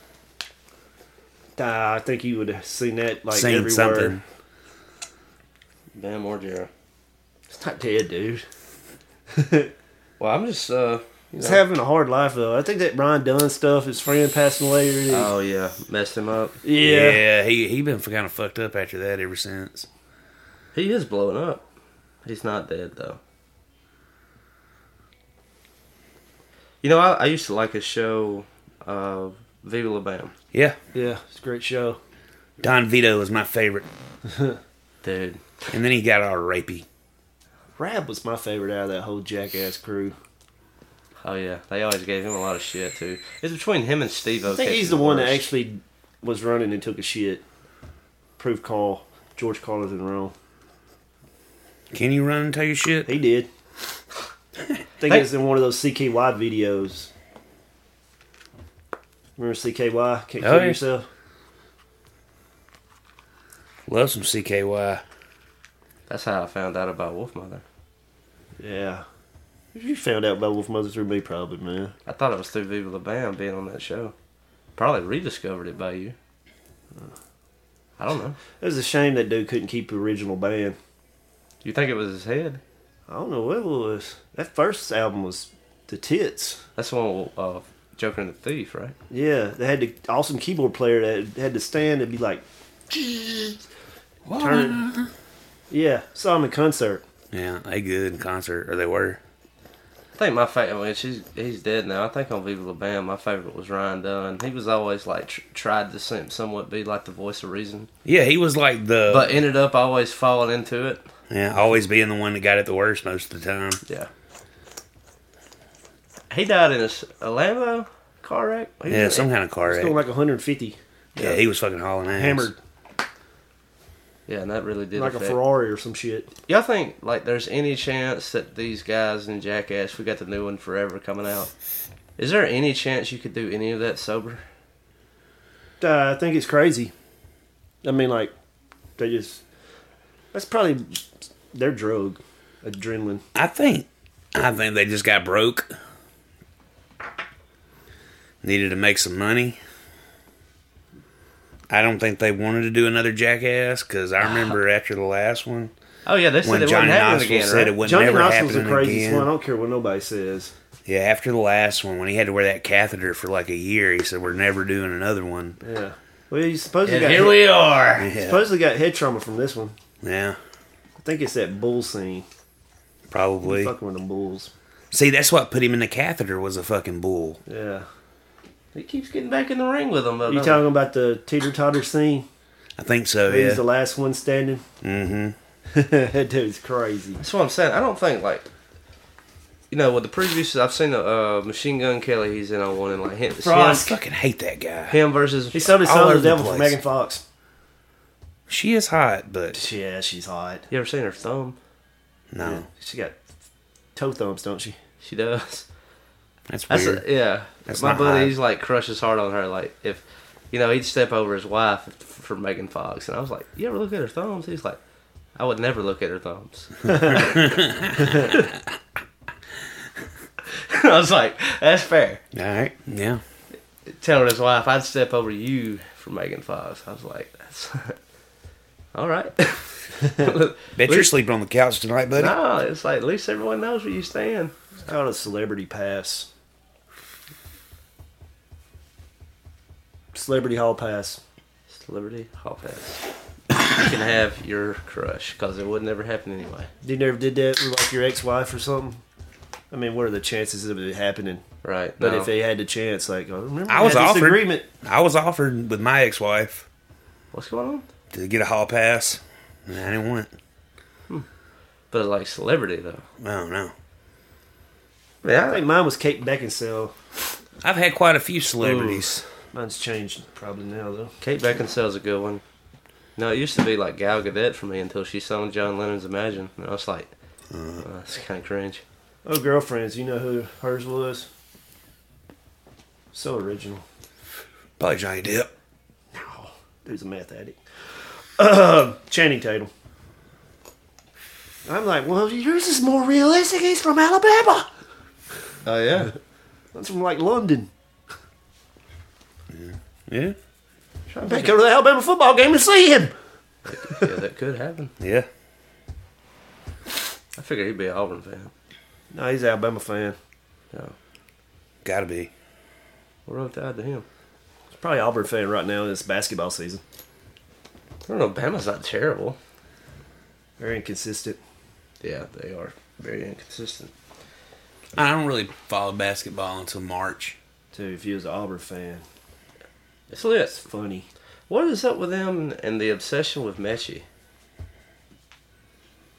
I think you would have seen that like Seen everywhere. something. Bam Margera. It's not dead, dude. Well, I'm just He's having a hard life though. I think that Brian Dunn stuff, his friend passing away. Really, oh yeah, messed him up. yeah. He been kind of fucked up after that ever since. He is blowing up. He's not dead though. You know, I used to like his show, Viva La Bam. Yeah. Yeah, it's a great show. Don Vito was my favorite. Dude. And then he got all rapey. Rab was my favorite out of that whole Jackass crew. Oh yeah, they always gave him a lot of shit too. It's between him and Steve-O. I think he's the one that actually was running and took a shit. Proof call. George Carlin's in wrong. Can you run and take a shit? He did. I think it's in one of those CKY videos. Remember CKY? Can't kill yourself? Love some CKY. That's how I found out about Wolfmother. Yeah. You found out about Wolfmother through me, probably, man. I thought it was through Viva La Bam being on that show. Probably rediscovered it by you. I don't know. It was a shame that dude couldn't keep the original band. You think it was his head? I don't know what it was. That first album was the tits. That's the one with Joker and the Thief, right? Yeah, they had the awesome keyboard player that had to stand and be like, turn. Yeah, saw him in concert. Yeah, they good in concert, or they were. I think my favorite, I mean, he's dead now. I think on Viva La Bam, my favorite was Ryan Dunn. He was always like tried to somewhat be like the voice of reason. Yeah, he was like but ended up always falling into it. Yeah, always being the one that got it the worst most of the time. Yeah. He died in a Lambo car wreck? Yeah, some kind of car It's wreck. going like 150. Yeah, he was fucking hauling ass. Hammered. Yeah, and that really did Like affect. a Ferrari or some shit. Y'all think like there's any chance that these guys in Jackass, we got the new one Forever coming out? Is there any chance you could do any of that sober? I think it's crazy. I mean, like, they just... That's probably their drug. Adrenaline. I think they just got broke. Needed to make some money. I don't think they wanted to do another Jackass, because I remember after the last one, Oh yeah, they said when it Johnny wouldn't happen Knoxville again, said right? it would Johnny never Knoxville's the happen craziest again. one. I don't care what nobody says. Yeah, after the last one, when he had to wear that catheter for like a year, he said, we're never doing another one. Yeah. Well, he supposedly And got here we are. Yeah, supposedly got head trauma from this one. yeah, I think it's that bull scene. probably. Fucking with them bulls. See, that's what put him in the catheter, was a fucking bull. Yeah. He keeps getting back in the ring with them. You talking about the teeter-totter scene? I think so, Where he's yeah. the last one standing? Mm-hmm. That dude's crazy. That's what I'm saying. I don't think like, you know, with the previews, I've seen Machine Gun Kelly. He's in on one and like I Frost. fucking hate that guy. him versus. He sold his all son to over the the devil for place. Megan Fox. She is hot, but Yeah, she's hot. You ever seen her thumb? no, Yeah. She got toe thumbs, don't she? She does. that's That's weird. yeah. That's My not buddy, hot. he's like crushes hard on her. Like if, you know, he'd step over his wife for Megan Fox, and I was like, "You ever look at her thumbs?" He's like, "I would never look at her thumbs." I was like, "That's fair." All right, yeah. Telling his wife, "I'd step over you for Megan Fox." I was like, "That's all right." Bet you're sleeping on the couch tonight, buddy. No, it's like at least everyone knows where you stand. It's called a celebrity pass. Celebrity hall pass. Celebrity Hall Pass. You can have your crush because it would never happen anyway. You never did that with like your ex-wife or something? I mean, what are the chances of it happening? Right. But no. if they had the chance, like, oh, remember I we was had this offered. agreement. I was offered with my ex-wife What's going on? to get a hall pass. And I didn't want it. But like celebrity though. I don't know. I Yeah. think mine was Kate Beckinsale. I've had quite a few celebrities. Mine's changed probably now though. Kate Beckinsale's a good one. No, it used to be like Gal Gadot for me until she sung John Lennon's Imagine. And I was like, that's kind of cringe. Oh, Girlfriends, you know who hers was? So original. Probably Johnny Depp. Dude's a meth addict. Channing Tatum. I'm like, well, yours is more realistic. He's from Alabama. Oh yeah. That's from like London. Yeah. I may go to the Alabama football game and see him. Yeah, that could happen. Yeah. I figured he'd be an Auburn fan. No, he's an Alabama fan. Yeah. Gotta be. What wrote that to him? He's probably an Auburn fan right now in this basketball season. I don't know. Bama's not terrible. Very inconsistent. Yeah, they are very inconsistent. I don't really follow basketball until March. Too, if you was an Auburn fan, It's lit. it's funny. What is up with them and the obsession with Mechie?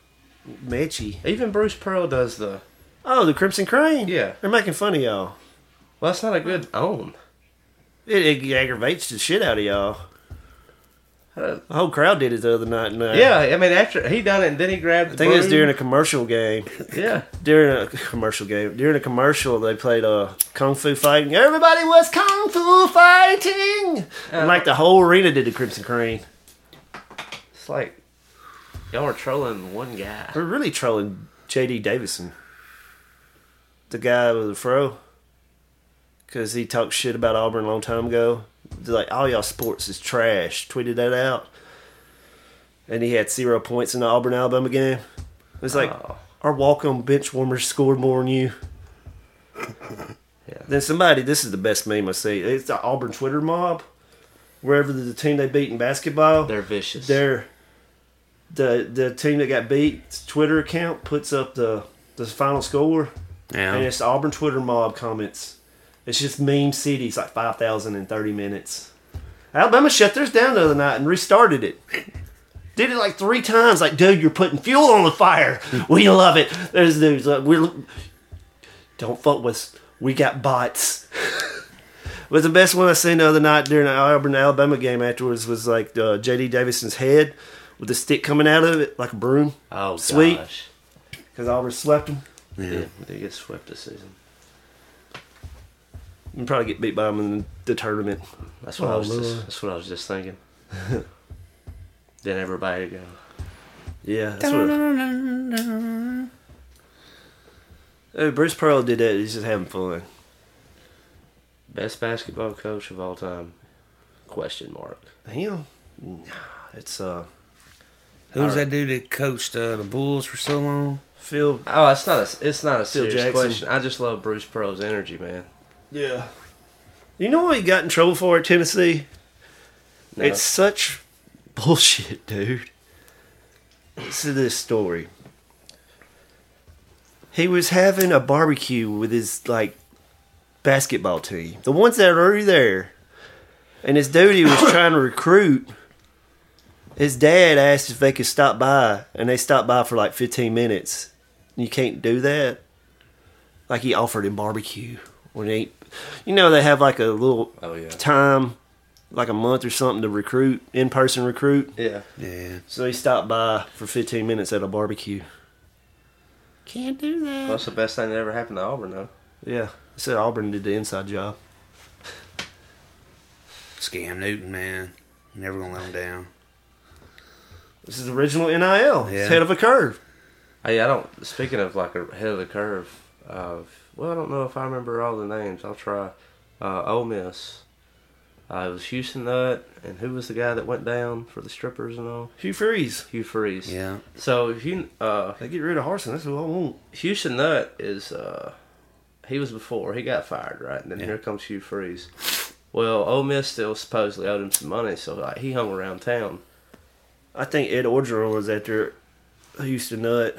Matchy. Even Bruce Pearl does the. Oh, the Crimson Crane? Yeah. They're making fun of y'all. Well, that's not a good own. It aggravates the shit out of y'all. Uh, The whole crowd did it the other night. And, Yeah, I mean, after he done it, and then he grabbed the I think it was broom. during a commercial game. Yeah. During a commercial, they played Kung Fu fighting. Everybody was Kung Fu fighting! And like the whole arena did the Crimson Crane. It's like, y'all are trolling one guy. We're really trolling J.D. Davison. The guy with the fro. Because he talked shit about Auburn a long time ago. Like, all y'all sports is trash. Tweeted that out. And he had 0 points in the Auburn-Alabama game. It's like, our walk-on bench warmers scored more than you. Yeah. Then this is the best meme I see. It's the Auburn Twitter mob. Wherever the team they beat in basketball, They're vicious. the team that got beat, Twitter account puts up the final score. Yeah. And it's the Auburn Twitter mob comments. It's just meme city. It's like 5,000 in 30 minutes. Alabama shut theirs down the other night and restarted it. Did it like 3 times. Like, dude, you're putting fuel on the fire. We love it. There's dudes like, don't fuck with us. We got bots. But the best one I seen the other night during the Auburn Alabama game afterwards was like J.D. Davison's head with the stick coming out of it like a broom. Oh, Sweet. gosh. Because Auburn swept them. Yeah, they get swept this season. And probably get beat by them in the tournament. That's what Lord. that's what I was just thinking. Then everybody go. Yeah, that's what. Bruce Pearl did that. He's just having fun. Best basketball coach of all time? Question mark. Him? It's Who was that dude that coached the Bulls for so long? Phil. Oh, it's not a Phil serious Jackson. question. I just love Bruce Pearl's energy, man. Yeah. You know what he got in trouble for at Tennessee? No. It's such bullshit, dude. Listen to this story. He was having a barbecue with his basketball team, the ones that are already there, and his dude he was trying to recruit. His dad asked if they could stop by, and they stopped by for like 15 minutes. You can't do that. Like he offered him barbecue when they, they have like a little time, like a month or something to recruit, in-person recruit. Yeah. Yeah. So he stopped by for 15 minutes at a barbecue. Can't do that. Well, that's the best thing that ever happened to Auburn, though. Yeah, I said Auburn did the inside job. Scam Newton, man. Never gonna let him down. This is original NIL. Yeah. It's head of a curve. Hey, I don't. Speaking of like a head of the curve, well, I don't know if I remember all the names. I'll try. Ole Miss. It was Houston Nutt, and who was the guy that went down for the strippers and all? Hugh Freeze. Hugh Freeze. Yeah. So if you They get rid of Harsin. That's what I want. Houston Nutt is he was before he got fired, right? And then Yeah. here comes Hugh Freeze. Well, Ole Miss still supposedly owed him some money, so he hung around town. I think Ed Orgeron was after Houston Nutt.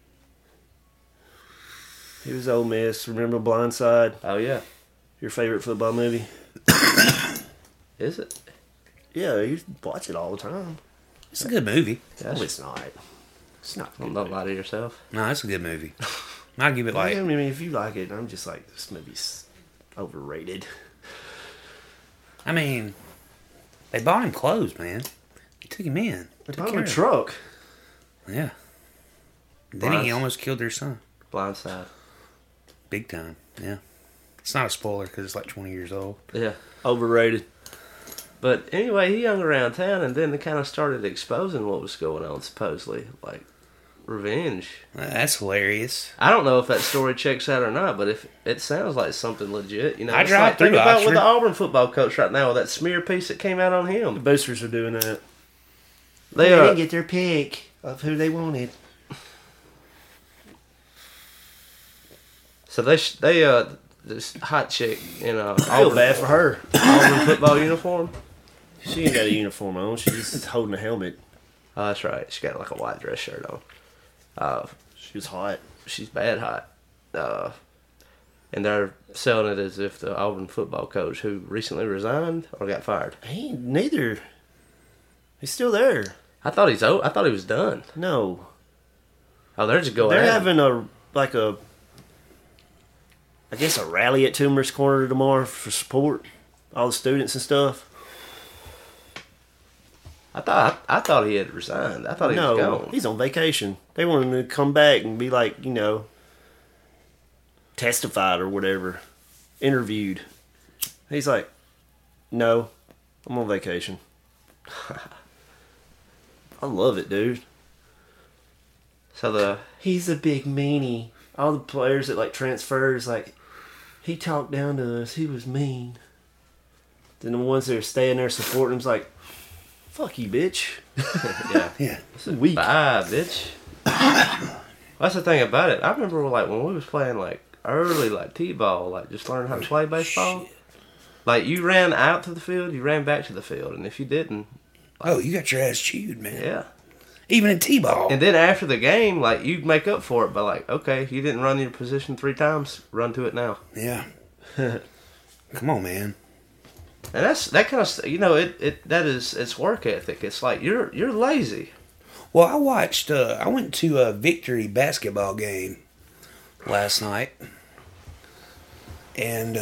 He was Ole Miss. Remember Blindside? Oh yeah, Your favorite football movie? is it? Yeah, you watch it all the time. It's a good movie. No, it's not. It's not. Don't lie to yourself. No, it's a good movie. I'll give it I like mean, if you like it, I'm just like, this movie's overrated. I mean, they bought him clothes, man. They took him in. They Took bought him care a of truck. him. Yeah. Then he almost killed their son. Blindside. Big time. Yeah. It's not a spoiler because it's like 20 years old. Yeah. Overrated. But anyway, he hung around town, and then they kind of started exposing what was going on, supposedly. Like, revenge. That's hilarious. I don't know if that story checks out or not, but if it sounds like something legit, I it's drive like, think through about Oxford. with the Auburn football coach right now, with that smear piece that came out on The him. boosters are doing that. They didn't get their pick of who they wanted. So they this hot chick in I feel bad for her. Auburn football uniform. She ain't got a uniform on. She's just holding a helmet. Oh, that's right. She got like a white dress shirt on. She was hot. She's bad hot. And they're selling it as if the Auburn football coach, who recently resigned or got fired. He ain't neither. He's still there. I thought he was done. No. Oh, they're just going. They're at it. having a rally at Tumors Corner tomorrow for support, all the students and stuff. I thought he had resigned. I thought he was No, gone. he's on vacation. They want him to come back and be like, testified or whatever, interviewed. He's like, no, I'm on vacation. I love it, dude. So He's a big meanie. All the players that like transfers, like, he talked down to us. He was mean. Then the ones that are staying there supporting him's like, fuck you, bitch. yeah, Yeah. Weak. bye, bitch. That's the thing about it. I remember like when we was playing like early like t-ball, like just learning how to play baseball. Shit. Like you ran out to the field, you ran back to the field, and if you didn't, Oh, you got your ass chewed, man. yeah. Even in T-ball. And then after the game, like you'd make up for it by like, okay, you didn't run your position 3 times, run to it now. Yeah. Come on, man. And that kind of it's work ethic. It's like you're lazy. Well, I went to a Victory basketball game last night. And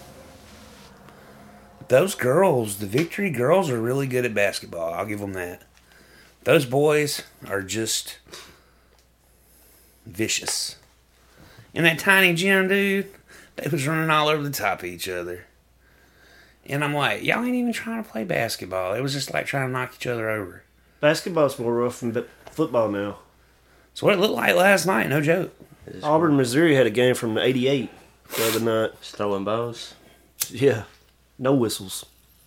those girls, the Victory girls, are really good at basketball. I'll give them that. Those boys are just vicious. In that tiny gym, dude, they was running all over the top of each other. And I'm like, y'all ain't even trying to play basketball. It was just like trying to knock each other over. Basketball's more rough than football now. That's what it looked like last night, no joke. Auburn, Missouri had a game from '88 the other night. Just throwing bows. Yeah, no whistles.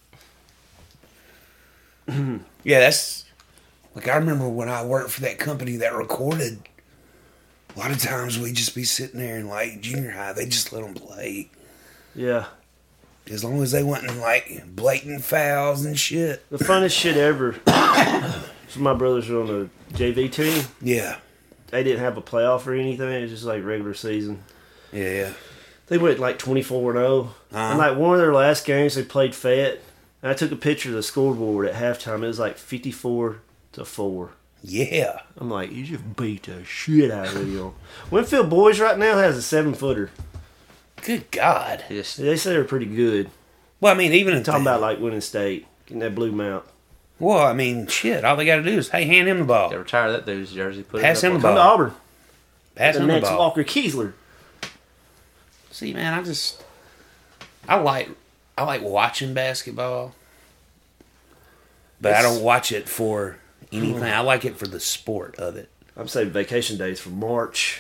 Yeah, that's... Like, I remember when I worked for that company that recorded, a lot of times we'd just be sitting there in, like, junior high. They just let them play. Yeah, As long as they wasn't, like, blatant fouls and shit. the funnest shit ever. So my brothers were on the JV team. Yeah. They didn't have a playoff or anything. It was just like regular season. Yeah. They went like 24-0. Uh-huh. And like one of their last games, they played Fayette. And I took a picture of the scoreboard at halftime. It was like 54-4. Yeah. I'm like, you just beat the shit out of them. Winfield Boys right now has a 7-footer. Good God. Just They say they're pretty good. Well, I mean, even in Talking about like winning state, getting that blue mount. Well, I mean, shit. All they got to do is, hey, hand him the ball. they retire that dude's jersey. Put Pass it up him on- the Come to ball. Auburn. Pass The him the next ball. Walker Kiesler. See, man, I like watching basketball, but I don't watch it for anything. I like it for the sport of it. I'm saying vacation days for March.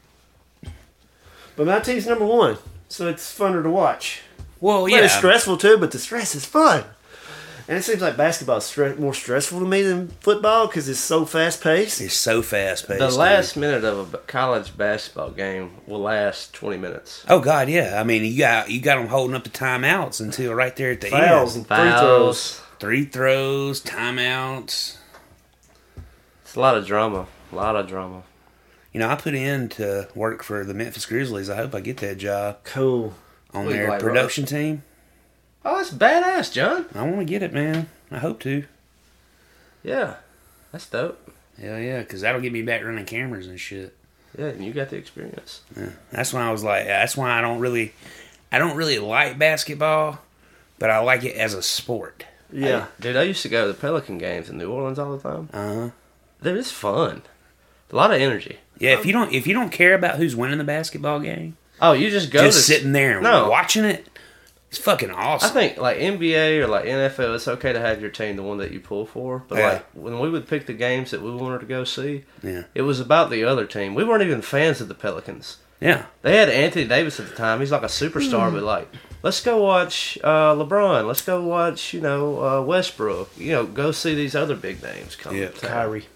But my team's number 1, so it's funner to watch. Well, But yeah, it's stressful too, but the stress is fun. And it seems like basketball is more stressful to me than football because it's so fast paced. it's so fast paced. The last minute of a college basketball game will last 20 minutes. Oh God, yeah. I mean, you got them holding up the timeouts until right there at the Fouls end. and free throws. Free throws, timeouts. It's a lot of drama. A lot of drama. You know, I put in to work for the Memphis Grizzlies. I hope I get that job Cool. on What, their like production team. Oh, that's badass, John. I want to get it, man. I hope to. Yeah. That's dope. Hell yeah, because that'll get me back running cameras and shit. Yeah, and you got the experience. Yeah. That's when I was like, that's why I don't really like basketball, but I like it as a sport. Yeah. Hey, dude, I used to go to the Pelican games in New Orleans all the time. Uh-huh. Dude, it's fun. A lot of energy. Yeah, if you don't care about who's winning the basketball game, Oh, you just go just to sitting there and No. watching it, it's fucking I awesome. think like NBA or like NFL, it's okay to have your team the one that you pull for. But Yeah. like when we would pick the games that we wanted to go see, Yeah. it was about the other team. We weren't even fans of the Pelicans. Yeah. They had Anthony Davis at the time. He's like a superstar, but like, let's go watch LeBron. Let's go watch, Westbrook. Go see these other big names come. Yeah. to town. Kyrie.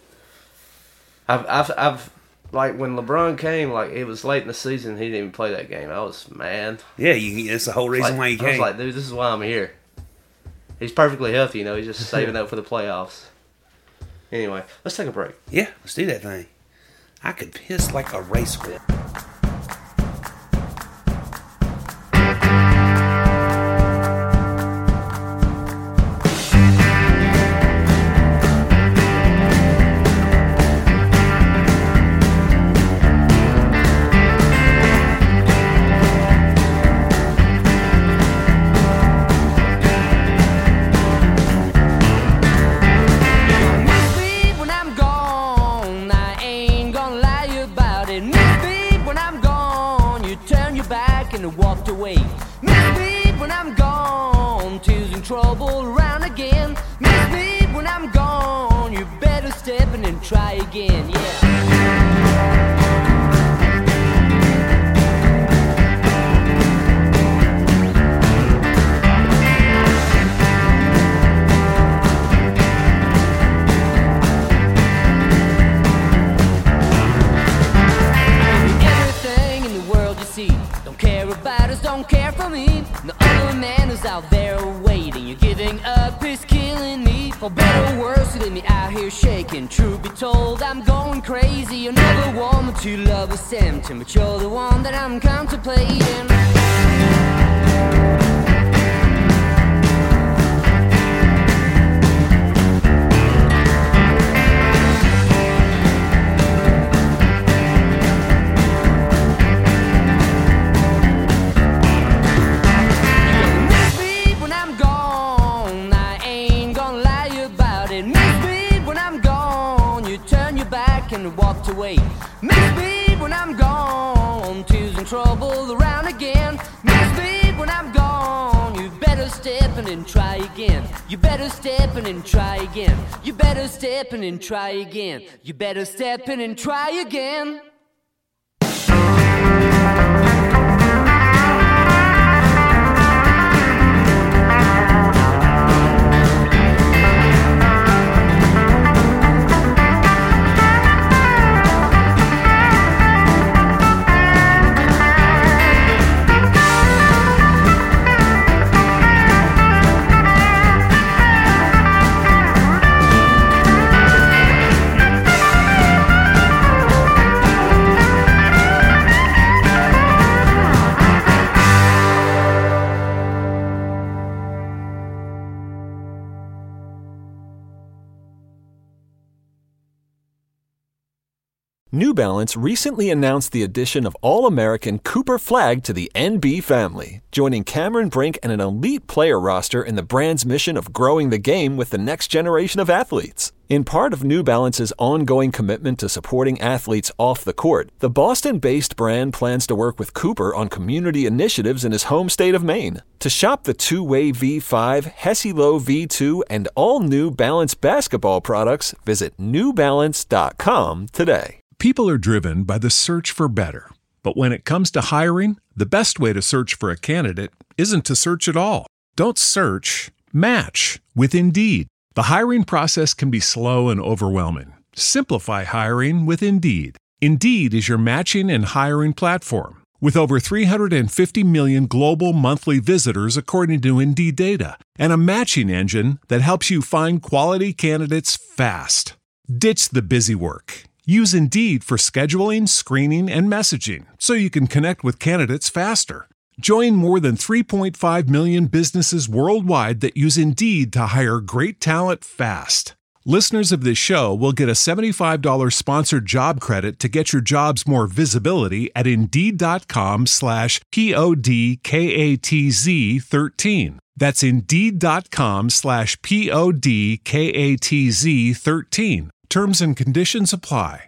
I've like when LeBron came, like it was late in the season. He didn't even play that game. I was mad. Yeah, that's the whole reason Like, why you I was came. like, dude, this is why I'm here. He's perfectly healthy, He's just saving up for the playoffs. Anyway, let's take a break. Yeah, let's do that thing. I could piss like a racehorse. trouble around again. Miss me when I'm gone, you better step in and try again, yeah. Don't care about us, don't care for me. The other man is out there waiting. You're giving up, is killing me. For better or worse, you leave me out here shaking. Truth be told, I'm going crazy. Another woman to love is tempting, but you're the one that I'm contemplating. And walked away. Miss me when I'm gone, tears and trouble around again. Miss me when I'm gone, you better step in and try again. You better step in and try again. You better step in and try again. You better step in and try again. New Balance recently announced the addition of All-American Cooper Flag to the NB family, joining Cameron Brink and an elite player roster in the brand's mission of growing the game with the next generation of athletes. In part of New Balance's ongoing commitment to supporting athletes off the court, the Boston-based brand plans to work with Cooper on community initiatives in his home state of Maine. To shop the two-way V5, Hesi-Lo V2, and all New Balance basketball products, visit newbalance.com today. People are driven by the search for better. But when it comes to hiring, the best way to search for a candidate isn't to search at all. Don't search, match with Indeed. The hiring process can be slow and overwhelming. Simplify hiring with Indeed. Indeed is your matching and hiring platform. With over 350 million global monthly visitors according to Indeed data, and a matching engine that helps you find quality candidates fast. Ditch the busy work. Use Indeed for scheduling, screening, and messaging so you can connect with candidates faster. Join more than 3.5 million businesses worldwide that use Indeed to hire great talent fast. Listeners of this show will get a $75 sponsored job credit to get your jobs more visibility at Indeed.com/PODKATZ13. That's Indeed.com/PODKATZ13. Terms and conditions apply.